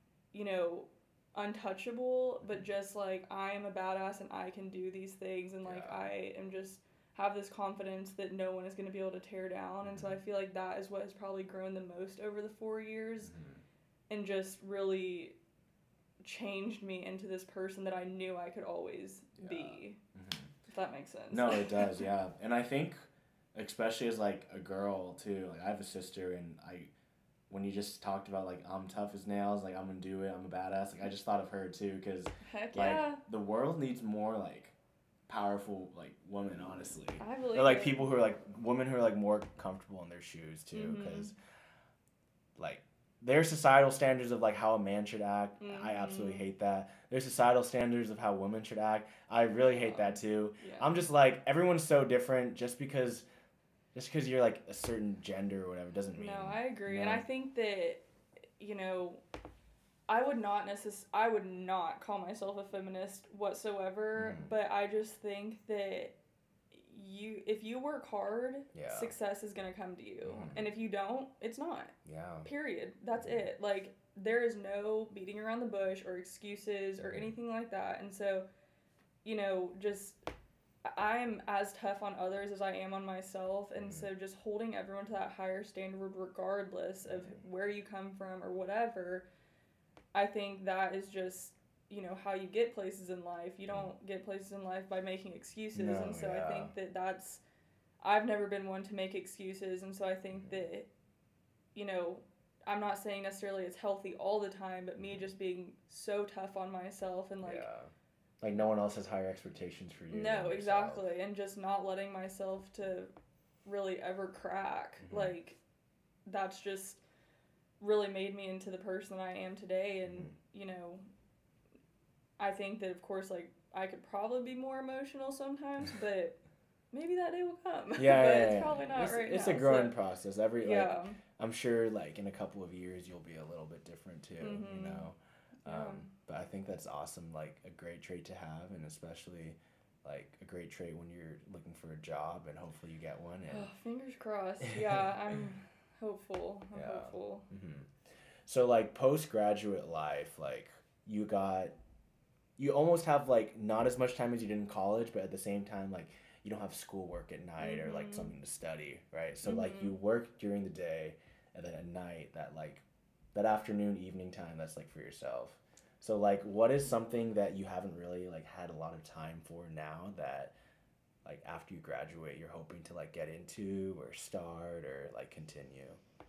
untouchable, but just, like, I am a badass and I can do these things, and, like, I am just have this confidence that no one is going to be able to tear down. And so I feel like that is what has probably grown the most over the 4 years and just really changed me into this person that I knew I could always be. If that makes sense. No, it does, yeah. And I think, especially as, like, a girl too, like, I have a sister, and when you just talked about, like, I'm tough as nails, like, I'm gonna do it, I'm a badass, like, I just thought of her too, because the world needs more, like, powerful, like, women, honestly. I believe or, like, people who are, like, women who are, like, more comfortable in their shoes too, because like, there's societal standards of, like, how a man should act. I absolutely hate that. There's societal standards of how women should act. I really hate that too. I'm just like, everyone's so different. Just because you're, like, a certain gender or whatever doesn't mean. No, I agree. And I think that, I would not call myself a feminist whatsoever, but I just think that if you work hard, success is going to come to you. And if you don't, it's not. Yeah. Period. That's it. Like, there is no beating around the bush or excuses or anything like that. And so, just, I'm as tough on others as I am on myself. And so just holding everyone to that higher standard regardless of where you come from or whatever, I think that is just you know, how you get places in life. You don't get places in life by making excuses. No, and so yeah. I think that's, I've never been one to make excuses. And so I think that, you know, I'm not saying necessarily it's healthy all the time, but me just being so tough on myself and like... Yeah. Like no one else has higher expectations for you. No, exactly. And just not letting myself to really ever crack. Like, that's just really made me into the person that I am today. And, you know, I think that, of course, like, I could probably be more emotional sometimes, but maybe that day will come. Yeah, but it's probably not right now. It's a growing process. I'm sure, like, in a couple of years, you'll be a little bit different, too, you know? But I think that's awesome, like, a great trait to have, and especially, like, a great trait when you're looking for a job, and hopefully you get one. And... fingers crossed. Yeah, I'm hopeful. I'm hopeful. So, like, postgraduate life, like, you almost have, like, not as much time as you did in college, but at the same time, like, you don't have schoolwork at night or, like, something to study, right? So, like, you work during the day, and then at night, that afternoon, evening time, that's, like, for yourself. So, like, what is something that you haven't really, like, had a lot of time for now that, like, after you graduate, you're hoping to, like, get into or start or, like, continue?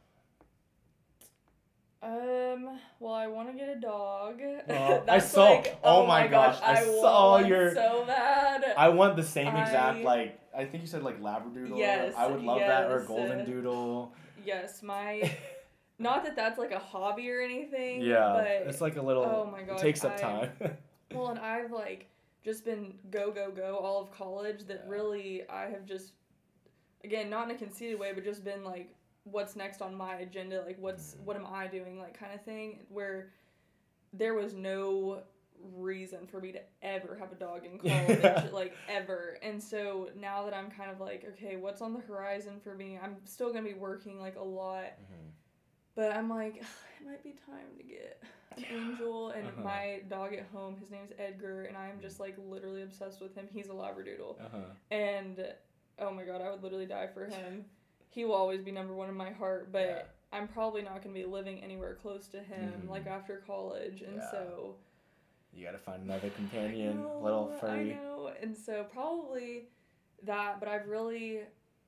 Well, I want to get a dog. I saw, like, oh my gosh, I saw your... so bad. I want the same exact, like, I think you said, like, Labradoodle. Yes, I would love that, or Golden Doodle. Yes, not that that's, like, a hobby or anything. Yeah, but it's, like, a little, oh my gosh, it takes up time. Well, and I've, like, just been go all of college that really I have just, again, not in a conceited way, but just been, like, what's next on my agenda, like what am I doing, like kind of thing, where there was no reason for me to ever have a dog in college, like ever. And so now that I'm kind of like, okay, what's on the horizon for me? I'm still gonna be working like a lot, but I'm like, it might be time to get an Angel. And my dog at home, his name's Edgar, and I'm just like literally obsessed with him. He's a Labradoodle, and oh my god, I would literally die for him. He will always be number one in my heart, but I'm probably not going to be living anywhere close to him, like, after college, and so... You gotta find another companion, little furry. I know, and so probably that, but I've really...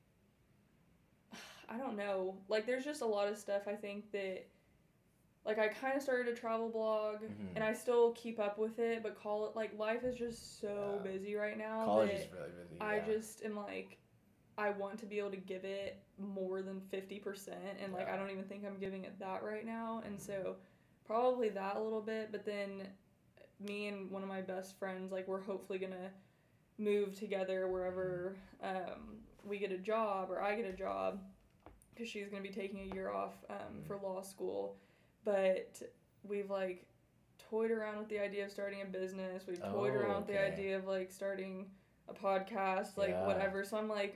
I don't know. Like, there's just a lot of stuff, I think, that... Like, I kind of started a travel blog, and I still keep up with it, but life is just so busy right now. College is really busy, I just am, like... I want to be able to give it more than 50%, and like I don't even think I'm giving it that right now, and so probably that a little bit. But then me and one of my best friends, like, we're hopefully gonna move together wherever we get a job, or I get a job, because she's gonna be taking a year off for law school. But we've like toyed around with the idea of starting a business. We've toyed around with the idea of like starting a podcast, like whatever. So I'm like,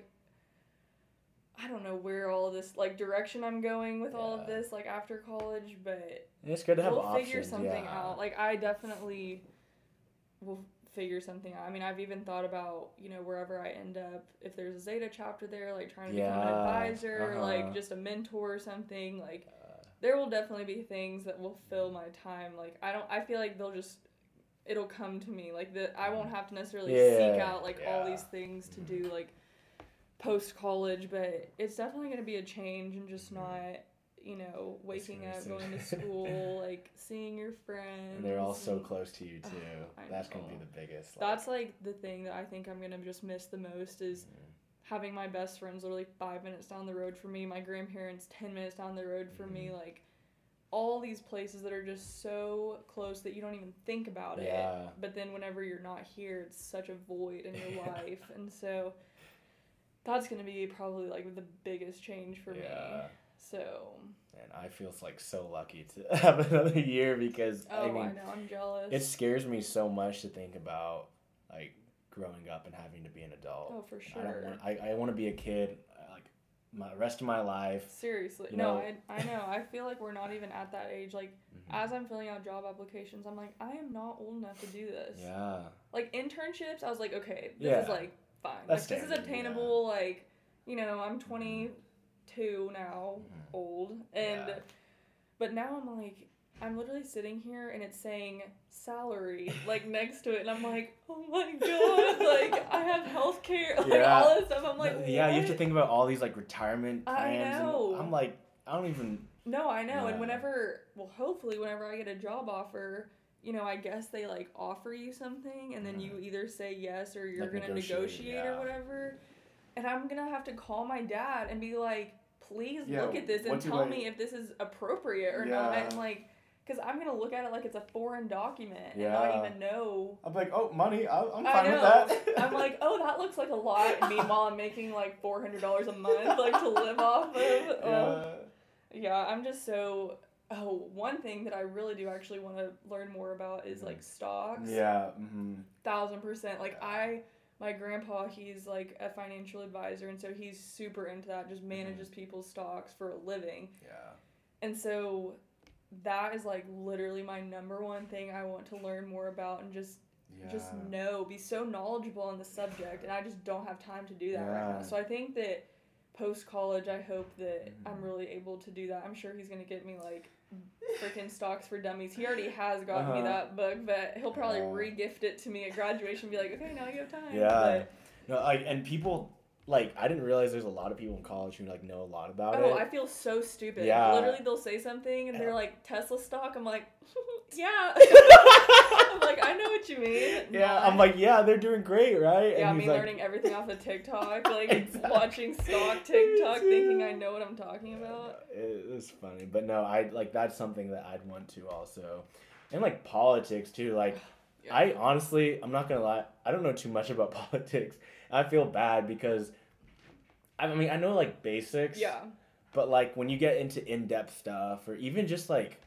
I don't know where all of this, like, direction I'm going with all of this, like, after college, but it's good to have we'll options, figure something out. Like, I definitely will figure something out. I mean, I've even thought about, you know, wherever I end up, if there's a Zeta chapter there, like, trying to become an advisor, like, just a mentor or something, like, there will definitely be things that will fill my time. Like, I feel like it'll come to me. Like, I won't have to necessarily seek out, like, all these things to do, like, post-college, but it's definitely going to be a change, and just not, you know, waking up, going to school, like, seeing your friends. And they're all so close to you, too. That's going to be the biggest. That's, like, the thing that I think I'm going to just miss the most is having my best friends literally 5 minutes down the road from me, my grandparents 10 minutes down the road from me, like, all these places that are just so close that you don't even think about it. But then whenever you're not here, it's such a void in your life. And so... that's going to be probably, like, the biggest change for me. So. And I feel, like, so lucky to have another year because, I know, I'm jealous. It scares me so much to think about, like, growing up and having to be an adult. Oh, for sure. I want to be a kid, like, my rest of my life. Seriously. No, I know. I feel like we're not even at that age. Like, as I'm filling out job applications, I'm like, I am not old enough to do this. Yeah. Like, internships, I was like, okay, this is, like, fine. Like, this is attainable, like, you know, I'm 22 now, old, and, but now I'm like, I'm literally sitting here and it's saying salary like next to it, and I'm like, oh my god, like I have healthcare, like all this stuff. I'm like, yeah, you have to think about all these like retirement plans. I know. And I'm like, I don't even. No, I know. And hopefully whenever I get a job offer, you know, I guess they like offer you something, and then you either say yes or you're like gonna negotiate or whatever. And I'm gonna have to call my dad and be like, please look at this and tell me if this is appropriate or not. And like, because I'm going to look at it like it's a foreign document and not even know. I'm like, oh, money, I'm fine with that. I'm like, oh, that looks like a lot. And meanwhile, I'm making like $400 a month like to live off of. I'm just so... Oh, one thing that I really do actually want to learn more about is like stocks. Yeah. 1000%. Like my grandpa, he's like a financial advisor, and so he's super into that, just manages people's stocks for a living. Yeah. And so that is like literally my number one thing I want to learn more about, and just know, be so knowledgeable on the subject, and I just don't have time to do that right now. So I think that post-college, I hope that I'm really able to do that. I'm sure he's going to get me like freaking Stocks for Dummies. He already has gotten me that book, but he'll probably re-gift it to me at graduation and be like, okay, now you have time. Yeah. No, and people... Like, I didn't realize there's a lot of people in college who, like, know a lot about it. Oh, I feel so stupid. Yeah. Literally, they'll say something, and they're like, Tesla stock? I'm like, yeah. I'm like, I know what you mean. Yeah, I'm like, yeah, they're doing great, right? Yeah, me learning everything off of TikTok, like, watching stock TikTok, thinking I know what I'm talking about. It was funny. But no, that's something that I'd want to also. And, like, politics, too. Like, I honestly, I'm not going to lie, I don't know too much about politics. I feel bad because, I mean, I know, like, basics. Yeah. But, like, when you get into in-depth stuff or even just, like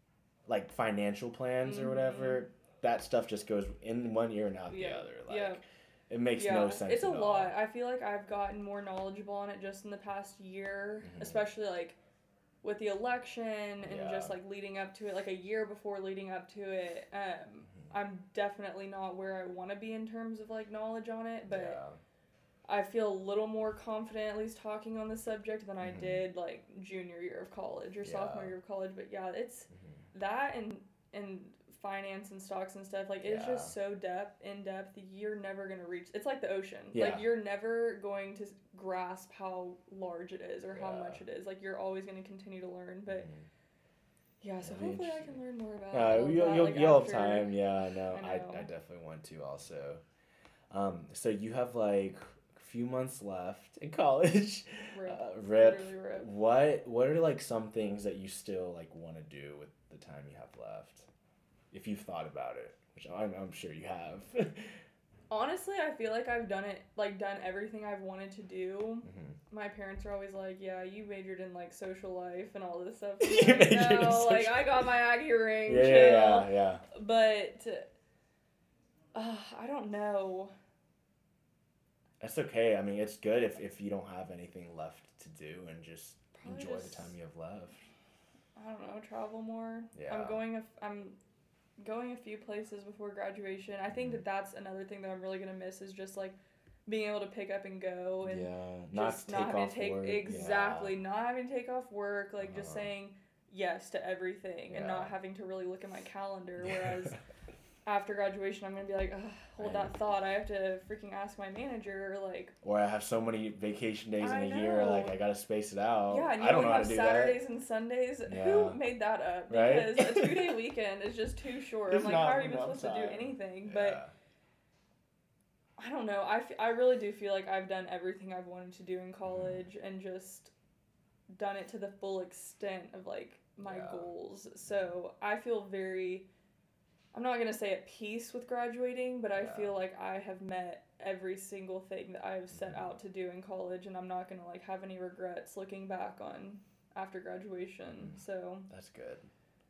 financial plans or whatever, that stuff just goes in one ear and out the other. Like, it makes no sense It's a lot. I feel like I've gotten more knowledgeable on it just in the past year, especially, like, with the election and just, like, leading up to it, like, a year before leading up to it. I'm definitely not where I want to be in terms of, like, knowledge on it, but I feel a little more confident at least talking on the subject than I did, like, junior year of college or sophomore year of college. But, yeah, it's that and finance and stocks and stuff, like, it's just so in-depth, you're never going to reach... It's like the ocean. Like, you're never going to grasp how large it is or how much it is. Like, you're always going to continue to learn, but... Yeah, so hopefully I can learn more about it. You'll have time. Yeah, no, I definitely want to also. So you have like a few months left in college. Rip. What are like some things that you still like want to do with the time you have left? If you've thought about it, which I'm sure you have. Honestly, I feel like I've done everything I've wanted to do. My parents are always like, yeah, you majored in, like, social life and all this stuff. Like, I got my Aggie ring, chill. Yeah. But, I don't know. That's okay. I mean, it's good if you don't have anything left to do and just enjoy the time you have left. I don't know, travel more. Yeah. I'm going a few places before graduation. I think that's another thing that I'm really going to miss is just, like, being able to pick up and go and not having to take work. Exactly, not having to take off work, like just saying yes to everything and not having to really look at my calendar. Whereas after graduation, I'm gonna be like, hold that thought. I have to freaking ask my manager, like. Or I have so many vacation days in a year, like I gotta space it out. Yeah, and I don't know how to do Saturdays and Sundays. Yeah. Who made that up? Because a 2-day weekend is just too short. I'm like, how are you even supposed to do anything? But. I don't know. I really do feel like I've done everything I've wanted to do in college and just done it to the full extent of, like, my goals. So I feel I'm not going to say at peace with graduating, but I feel like I have met every single thing that I have set out to do in college, and I'm not going to, like, have any regrets looking back on after graduation. So That's good.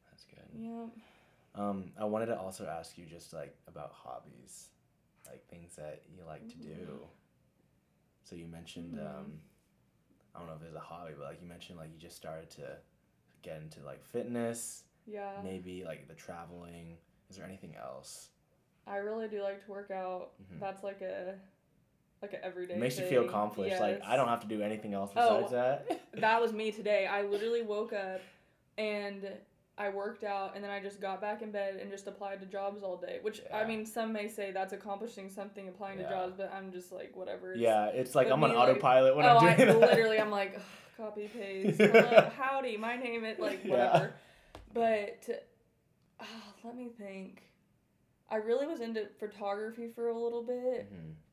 Yeah. I wanted to also ask you just, like, about hobbies. Like things that you like to do. So you mentioned, I don't know if there's a hobby, but like you mentioned, like you just started to get into like fitness. Yeah. Maybe like the traveling. Is there anything else? I really do like to work out. That's like a everyday thing. It makes you feel accomplished. Yes. Like I don't have to do anything else besides that. That was me today. I literally woke up and I worked out, and then I just got back in bed and just applied to jobs all day. Which, I mean, some may say that's accomplishing something, applying to jobs, but I'm just like, whatever. It's like I'm on autopilot when I'm doing that. Literally, I'm like, copy, paste. Hello, howdy, my name is, like, whatever. But, let me think. I really was into photography for a little bit.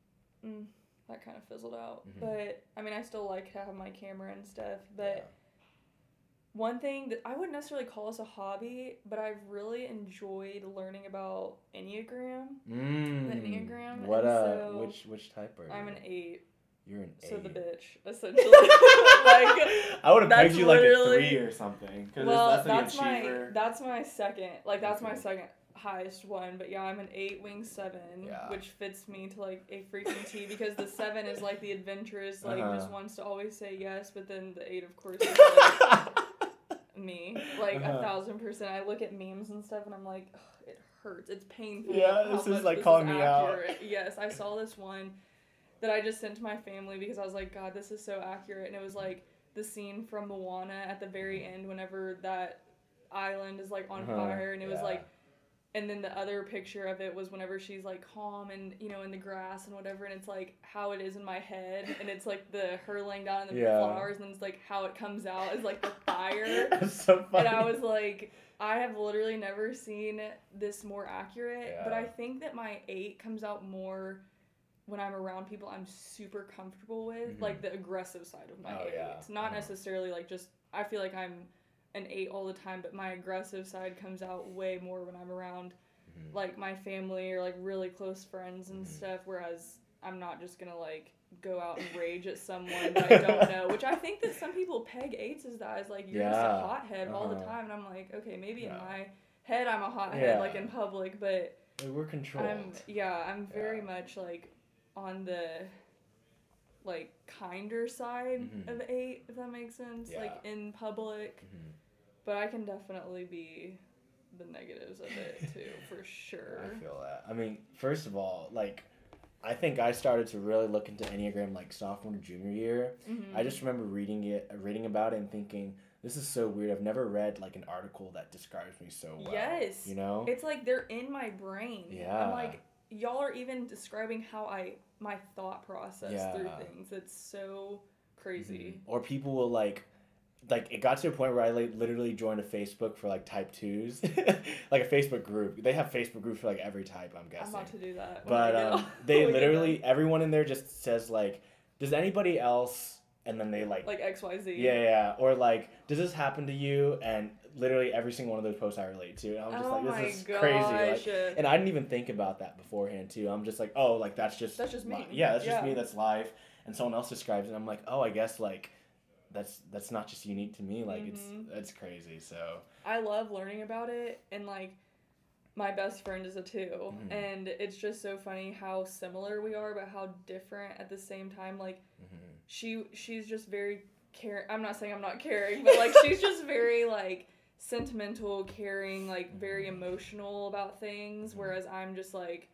That kind of fizzled out. But, I mean, I still like to have my camera and stuff, but... One thing that I wouldn't necessarily call this a hobby, but I've really enjoyed learning about Enneagram. The Enneagram. What which type are you? I'm an 8. You're an 8. So the bitch, essentially. Like, I would have pegged you like a 3 or something. Well, that's my second. Like that's my second highest one. But yeah, I'm an 8 wing 7, which fits me to like a freaking T, because the 7 is like the adventurous, like just wants to always say yes, but then the 8 of course is like me, like 1,000%. I look at memes and stuff and I'm like, it hurts, it's painful. This is like calling me out. Yes, I saw this one that I just sent to my family because I was like, God, this is so accurate. And it was like the scene from Moana at the very end whenever that island is like on fire, and it was like, and then the other picture of it was whenever she's like calm and, you know, in the grass and whatever, and it's like how it is in my head, and it's like her laying down in the flowers, and then it's like how it comes out is like the fire. That's so funny. And I was like, I have literally never seen this more accurate, but I think that my 8 comes out more when I'm around people I'm super comfortable with, like the aggressive side of my 8. It's not necessarily like just, I feel like I'm an 8 all the time, but my aggressive side comes out way more when I'm around like my family or like really close friends and stuff, whereas I'm not just gonna like go out and rage at someone that I don't know, which I think that some people peg 8s as that, as like you're just a hothead all the time, and I'm like, okay, maybe in my head I'm a hothead like in public, but we're controlled. I'm very much like on the like kinder side of 8, if that makes sense, like in public. But I can definitely be the negatives of it too, for sure. I feel that. I mean, first of all, like, I think I started to really look into Enneagram like sophomore to junior year. I just remember reading about it and thinking, this is so weird. I've never read like an article that describes me so well. Yes. You know? It's like they're in my brain. Yeah. I'm like, y'all are even describing how my thought process through things. It's so crazy. Or people will like it got to a point where I like literally joined a Facebook for like type 2s, like a Facebook group. They have Facebook groups for like every type, I'm guessing. I'm about to do that. But they literally, everyone in there just says like, does anybody else, and then they like XYZ. Yeah. Or like, does this happen to you? And literally every single one of those posts I relate to. And I'm just like, this is crazy. Like, and I didn't even think about that beforehand too. I'm just like, oh, like that's just me. Yeah, that's just me. That's life. And someone else describes it. And I'm like, oh, I guess like, that's not just unique to me, like it's crazy. So I love learning about it, and like my best friend is a 2, and it's just so funny how similar we are but how different at the same time. Like she's just very caring. I'm not saying I'm not caring, but like she's just very like sentimental, caring, like very emotional about things, whereas I'm just like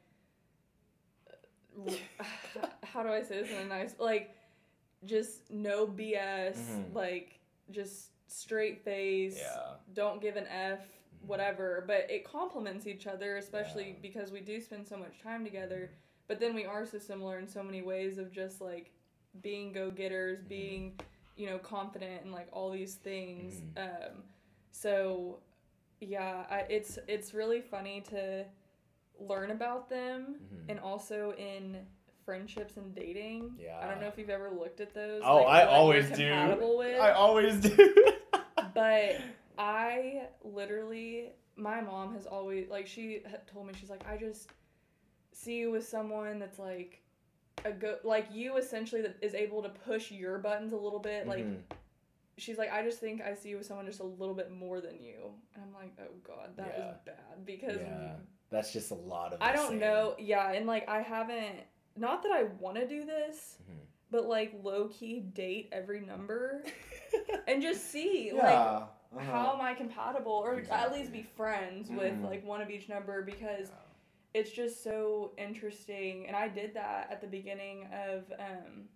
how do I say this in a nice, like, just no BS, like, just straight face, don't give an F, whatever, but it complements each other, especially because we do spend so much time together, but then we are so similar in so many ways of just, like, being go-getters, being, you know, confident, and, like, all these things, so, yeah, it's really funny to learn about them, and also in friendships and dating. I don't know if you've ever looked at those. Oh, like, I always do. I always do. But I literally, my mom has always, like, she told me, she's like, I just see you with someone that's like like you essentially, that is able to push your buttons a little bit. Like, she's like, I just think I see you with someone just a little bit more than you. And I'm like, oh God, that is bad, because that's just a lot of I don't know. Yeah, and like I haven't, not that I want to do this, but like low-key date every number and just see like how am I compatible, or at least be friends with like one of each number, because it's just so interesting. And I did that at the beginning of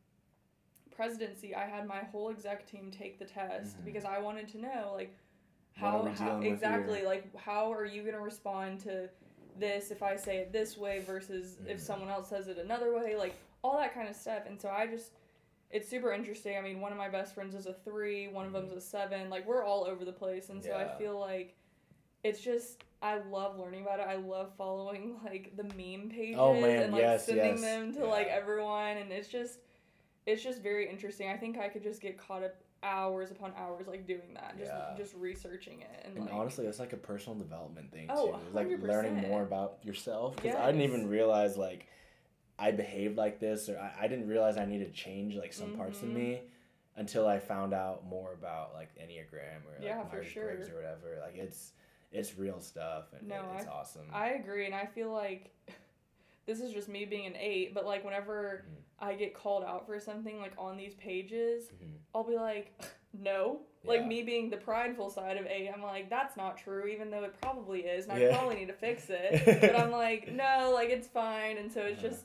presidency. I had my whole exec team take the test because I wanted to know, like, how exactly, like, how are you going to respond to this if I say it this way versus if someone else says it another way, like, all that kind of stuff. And so it's super interesting. I mean, one of my best friends is a 3, one of them's a 7. Like, we're all over the place. And so I feel like it's just, I love learning about it. I love following, like, the meme pages and, like, sending them to, like, everyone. And it's just very interesting. I think I could just get caught up hours upon hours, like, doing that, just researching it. And like, honestly, it's like a personal development thing, too. It's like learning more about yourself. Because I didn't even realize, like, I behaved like this, or I didn't realize I needed to change, like, some parts of me until I found out more about, like, Enneagram or, like, Myers-Briggs or whatever. Like, it's real stuff, and it's awesome. I agree, and I feel like this is just me being an 8, but, like, whenever I get called out for something, like, on these pages, I'll be like, no. Like, me being the prideful side of 8, I'm like, that's not true, even though it probably is, and I probably need to fix it. But I'm like, no, like, it's fine. And so it's just,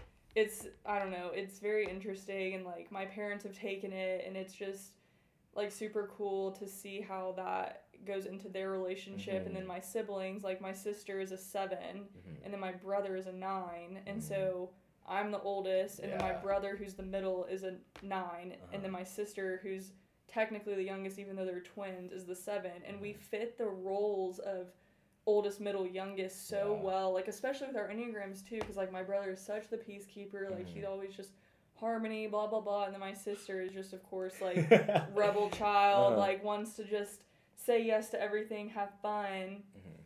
I don't know, it's very interesting, and, like, my parents have taken it, and it's just, like, super cool to see how that goes into their relationship. And then my siblings, like, my sister is a 7, and then my brother is a 9, and so I'm the oldest, and then my brother, who's the middle, is a 9, and then my sister, who's technically the youngest, even though they're twins, is the 7, and we fit the roles of oldest, middle, youngest so well, like, especially with our Enneagrams too, because, like, my brother is such the peacekeeper, like, he's always just harmony, blah blah blah, and then my sister is just, of course, like, rebel child, like, wants to just say yes to everything, have fun.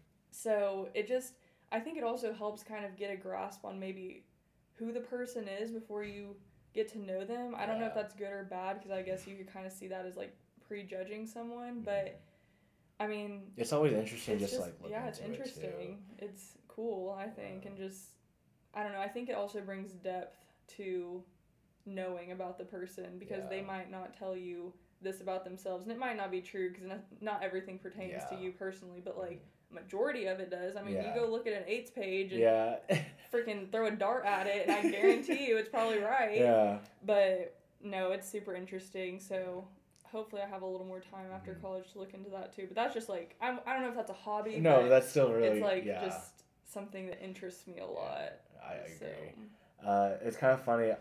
So I think it also helps kind of get a grasp on maybe who the person is before you get to know them. I don't know if that's good or bad, because I guess you could kind of see that as, like, prejudging someone, but I mean, it's always interesting, just like looking it's interesting. It's cool, I think, and just, I don't know, I think it also brings depth to knowing about the person, because they might not tell you this about themselves, and it might not be true, because not everything pertains to you personally, but, like, majority of it does. I mean, you go look at an 8's page and freaking throw a dart at it, and I guarantee you it's probably right. But no, it's super interesting. So hopefully I have a little more time after college to look into that too. But that's just, like, I don't know if that's a hobby. No, but that's still really, it's, like, just something that interests me a lot. I agree. It's kind of funny.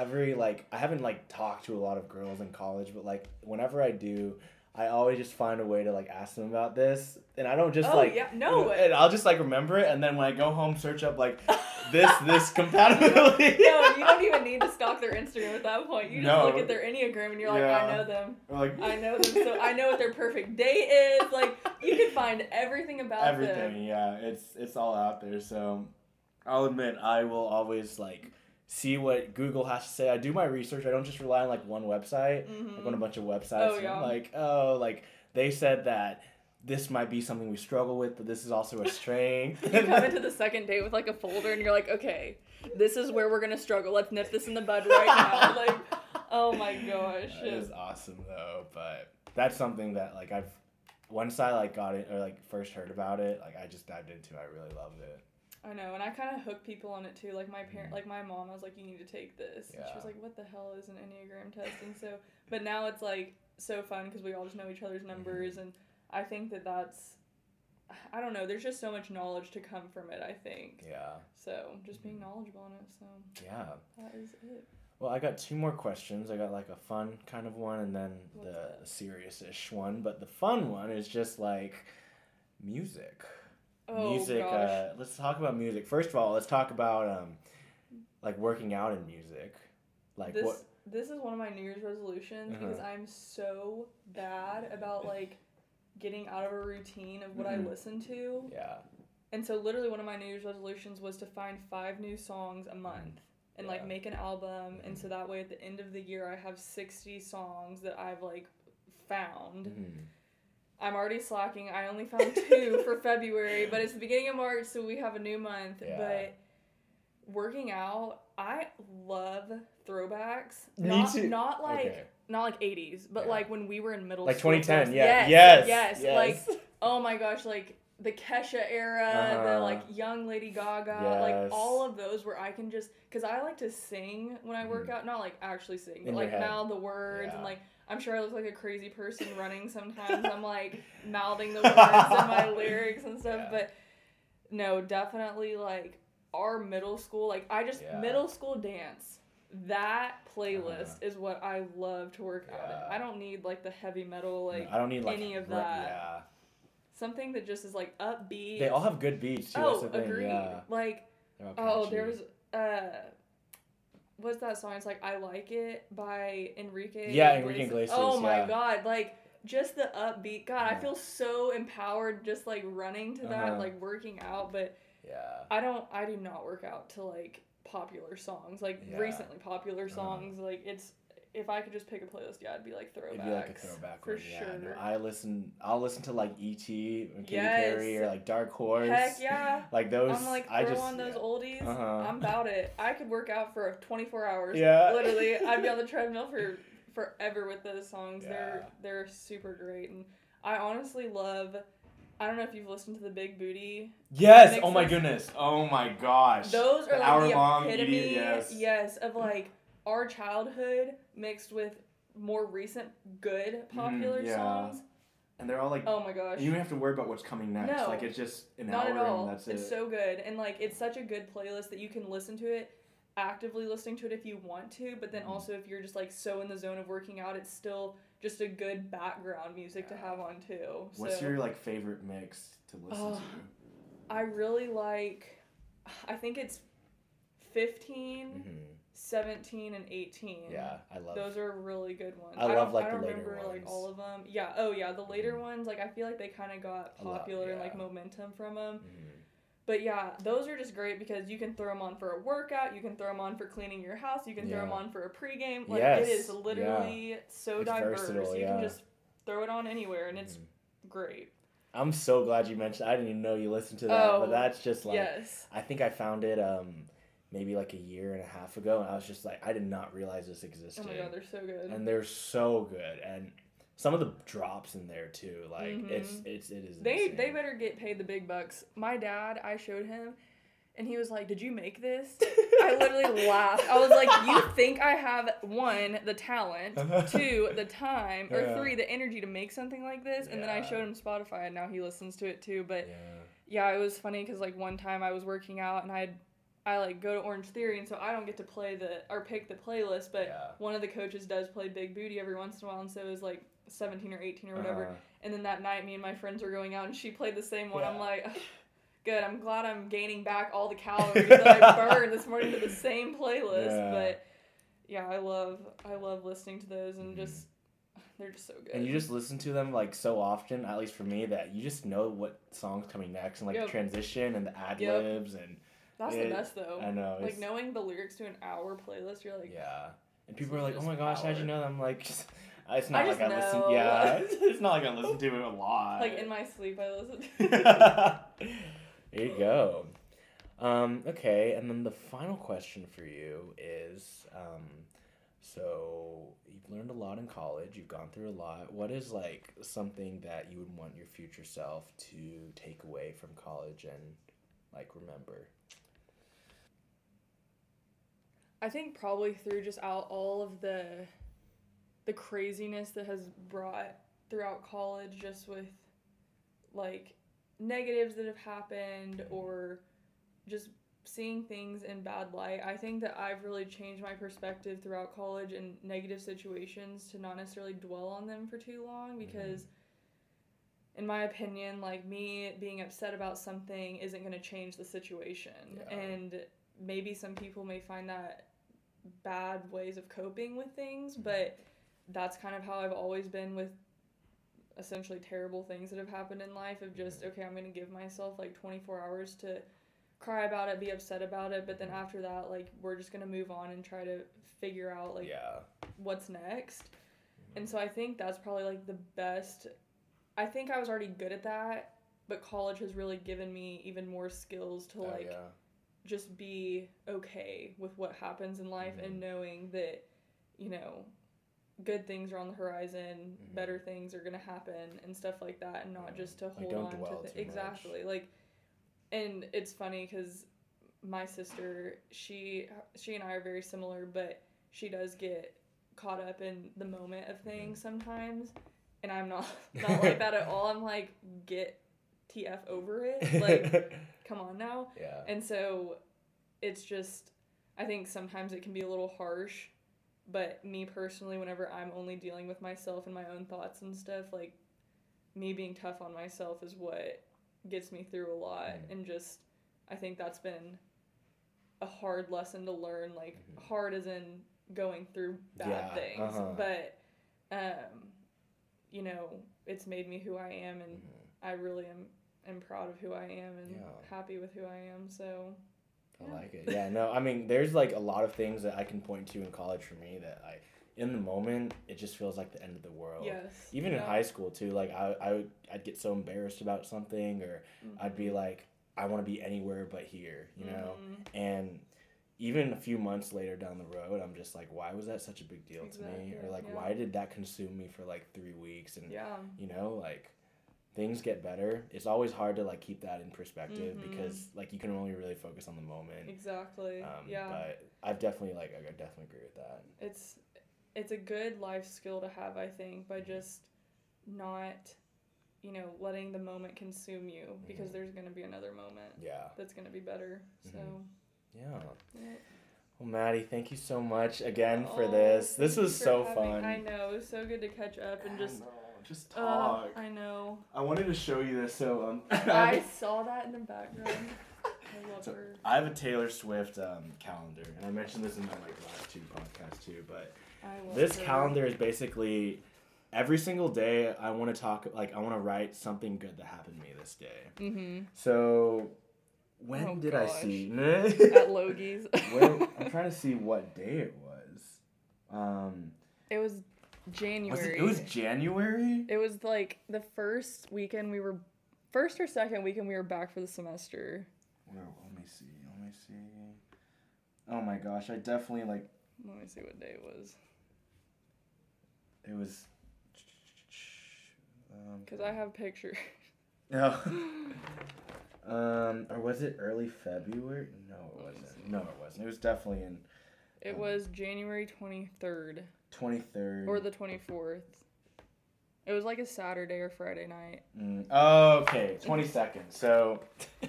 I haven't, like, talked to a lot of girls in college, but, like, whenever I do, I always just find a way to, like, ask them about this, and I don't just and I'll just, like, remember it, and then when I go home, search up, like, this compatibility. No, you don't even need to stalk their Instagram at that point. You just look at their Enneagram, and you're like, I know them. I know them, so I know what their perfect date is. Like, you can find everything about them. Everything, it's all out there. So I'll admit, I will always, like, see what Google has to say. I do my research. I don't just rely on, like, one website, like, on a bunch of websites. Like, they said that this might be something we struggle with, but this is also a strength. You come into the second date with, like, a folder, and you're like, okay, this is where we're going to struggle. Let's nip this in the bud right now. Like, oh my gosh. It is awesome, though. But that's something that, like, once I, like, got it, or, like, first heard about it, like, I just dived into it. I really loved it. I know, and I kind of hook people on it too. Like, my like, my mom, I was like, you need to take this. And she was like, what the hell is an Enneagram test? And so, but now it's, like, so fun, because we all just know each other's numbers, and I think that's, I don't know, there's just so much knowledge to come from it, I think. So, just being knowledgeable on it, so. That is it. Well, I got 2 more questions. I got, like, a fun kind of one, and then the serious-ish one. But the fun one is just, like, music. Music. Gosh. Let's talk about music. First of all, let's talk about like, working out in music. Like, this is one of my New Year's resolutions, because I'm so bad about, like, getting out of a routine of what I listen to. And so literally one of my New Year's resolutions was to find 5 new songs a month and like make an album. And so that way at the end of the year I have 60 songs that I've, like, found. I'm already slacking. I only found 2 for February, but it's the beginning of March, so we have a new month. But working out, I love throwbacks. Not like 80s, but like when we were in middle school. Like 2010, Yes. Like, oh my gosh, like the Kesha era, the like young Lady Gaga, like all of those where I can just, because I like to sing when I work out, not like actually sing, but like mouth the words and like, I'm sure I look like a crazy person running sometimes. I'm like mouthing the words in my lyrics and stuff, but no, definitely like our middle school, like middle school dance, that playlist is what I love to work out in. I don't need like the heavy metal, like I don't need like any of that. Something that just is like upbeat. They all have good beats too. Oh, agreed. Yeah. Like, there's what's that song? It's like I Like It by Enrique. Yeah, Enrique Iglesias. Oh my god, like just the upbeat. God, I feel so empowered just like running to that, like working out. But I do not work out to like popular songs, like recently popular songs. Like it's. If I could just pick a playlist, I'd be like throwbacks. It'd be like a throwback for sure. No, I'll listen to like E.T. and Katy Perry or like Dark Horse. Heck yeah. Like those. I'm like throw on those oldies. I'm about it. I could work out for 24 hours. Yeah. Literally, I'd be on the treadmill for forever with those songs. Yeah. They're super great, and I honestly love. I don't know if you've listened to the Big Booty. Yes. Mixes. Oh my goodness. Oh my gosh. Those are like the epitome. Yes. Of like. Our childhood mixed with more recent good popular songs. And they're all like, oh my gosh. You don't have to worry about what's coming next. No, like it's just an hour and that's it. It's so good. And like it's such a good playlist that you can listen to it, actively listening to it if you want to, but then also if you're just like so in the zone of working out, it's still just a good background music to have on too. What's your like favorite mix to listen to? I really like, I think it's 15. 17 and 18. Yeah, I love those are really good ones. I love like the later ones. I don't remember like all of them. Yeah, the later ones, like I feel like they kind of got popular and like momentum from them. But yeah, those are just great because you can throw them on for a workout, you can throw them on for cleaning your house, you can throw them on for a pregame. Like it is literally so diverse. Versatile, you can just throw it on anywhere and it's great. I'm so glad you mentioned. I didn't even know you listened to that, but that's just like I think I found it maybe like a year and a half ago, and I was just like, I did not realize this existed. Oh my god, they're so good. And they're so good, and some of the drops in there too, like it is. They better get paid the big bucks. My dad, I showed him, and he was like, "Did you make this?" I literally laughed. I was like, "You think I have 1, the talent, 2, the time, or 3, the energy to make something like this?" And then I showed him Spotify, and now he listens to it too. But yeah, it was funny because like one time I was working out, and I like go to Orange Theory, and so I don't get to play pick the playlist, but one of the coaches does play Big Booty every once in a while, and so it was like 17 or 18 or whatever. And then that night, me and my friends were going out, and she played the same one. I'm like, good. I'm glad I'm gaining back all the calories that I burned this morning to the same playlist. But yeah, I love listening to those, and just they're just so good. And you just listen to them like so often, at least for me, that you just know what song's coming next, and like the transition and the ad libs and. That's the best though. I know. Like knowing the lyrics to an hour playlist, you're like. Yeah. And people are like, "Oh my gosh, how'd you know that?" I'm like, it's not like I listen. Yeah. It's not like I listen to it a lot. Like in my sleep, I listen. There you go. Okay, and then the final question for you is, so you've learned a lot in college. You've gone through a lot. What is like something that you would want your future self to take away from college and like remember? I think probably through just all of the craziness that has brought throughout college, just with like negatives that have happened or just seeing things in bad light. I think that I've really changed my perspective throughout college and negative situations to not necessarily dwell on them for too long, because in my opinion, like me being upset about something isn't going to change the situation. And maybe some people may find that bad ways of coping with things, but that's kind of how I've always been with essentially terrible things that have happened in life, of just, okay, I'm going to give myself like 24 hours to cry about it, be upset about it, but then after that, like, we're just going to move on and try to figure out like what's next. And so I think that's probably like the best. I think I was already good at that, but college has really given me even more skills to just be okay with what happens in life, and knowing that, you know, good things are on the horizon, better things are gonna happen and stuff like that, and not just to hold on to exactly. Like, and it's funny because my sister, she and I are very similar, but she does get caught up in the moment of things sometimes, and I'm not like that at all. I'm like, get TF over it, like, come on now. Yeah. And so it's just, I think sometimes it can be a little harsh, but me personally, whenever I'm only dealing with myself and my own thoughts and stuff, like, me being tough on myself is what gets me through a lot. And just, I think that's been a hard lesson to learn, like, hard as in going through bad things, but you know, it's made me who I am, and I really am proud of who I am, and happy with who I am. So I like it. Yeah, no, I mean, there's like a lot of things that I can point to in college for me that in the moment, it just feels like the end of the world. Yes. Even in high school too, like I'd get so embarrassed about something, or I'd be like, I want to be anywhere but here, you know? And even a few months later down the road, I'm just like, why was that such a big deal to me? Or like, why did that consume me for like 3 weeks? And, you know, like, things get better. It's always hard to like keep that in perspective because like you can only really focus on the moment. Exactly. But I definitely agree with that. It's a good life skill to have, I think, by just not, you know, letting the moment consume you, because there's going to be another moment that's going to be better. So yeah. Well, Maddie, thank you so much again for this. This was so fun. I know. It was so good to catch up and just talk. I know. I wanted to show you this. So I saw that in the background. I love her. I have a Taylor Swift calendar, and I mentioned this in my last 2 podcasts too. But this calendar is basically every single day I want to write something good that happened to me this day. So. When did I see? At Logie's. I'm trying to see what day it was. It was January. It was January? It was like the first or second weekend we were back for the semester. Well, let me see. Oh my gosh, I definitely like... Let me see what day it was. It was... Because I have pictures. No. Or was it early February? No, it wasn't. It was definitely in... It was January 23rd. 23rd. Or the 24th. It was like a Saturday or Friday night. Okay, 22nd. So,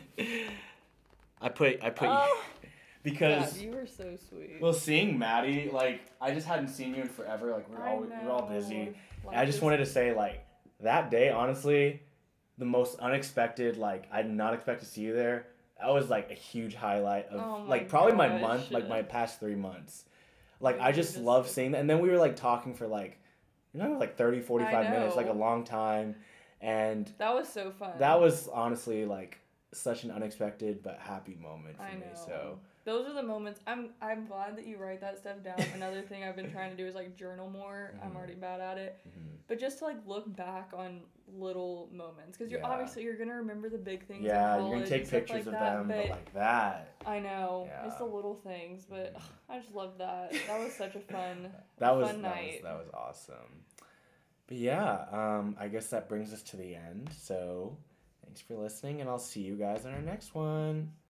I put because... God, you were so sweet. Well, seeing Maddie, like, I just hadn't seen you in forever. Like, we're all busy. I just wanted to say, like, that day, honestly... The most unexpected, like, I did not expect to see you there. That was, like, a huge highlight of, probably my month, like, my past 3 months. Like, I just love seeing that. And then we were, like, talking for, like, 30, 45 minutes, like, a long time. And... That was so fun. That was, honestly, like, such an unexpected but happy moment for me, so... Those are the moments. I'm glad that you write that stuff down. Another thing I've been trying to do is like journal more. I'm already bad at it. But just to like look back on little moments, because you're obviously you're gonna remember the big things. Yeah, you're gonna take pictures of them, but like that. I know. It's the little things, but I just love that. That was such a fun night. That was awesome. But yeah, I guess that brings us to the end. So thanks for listening, and I'll see you guys in our next one.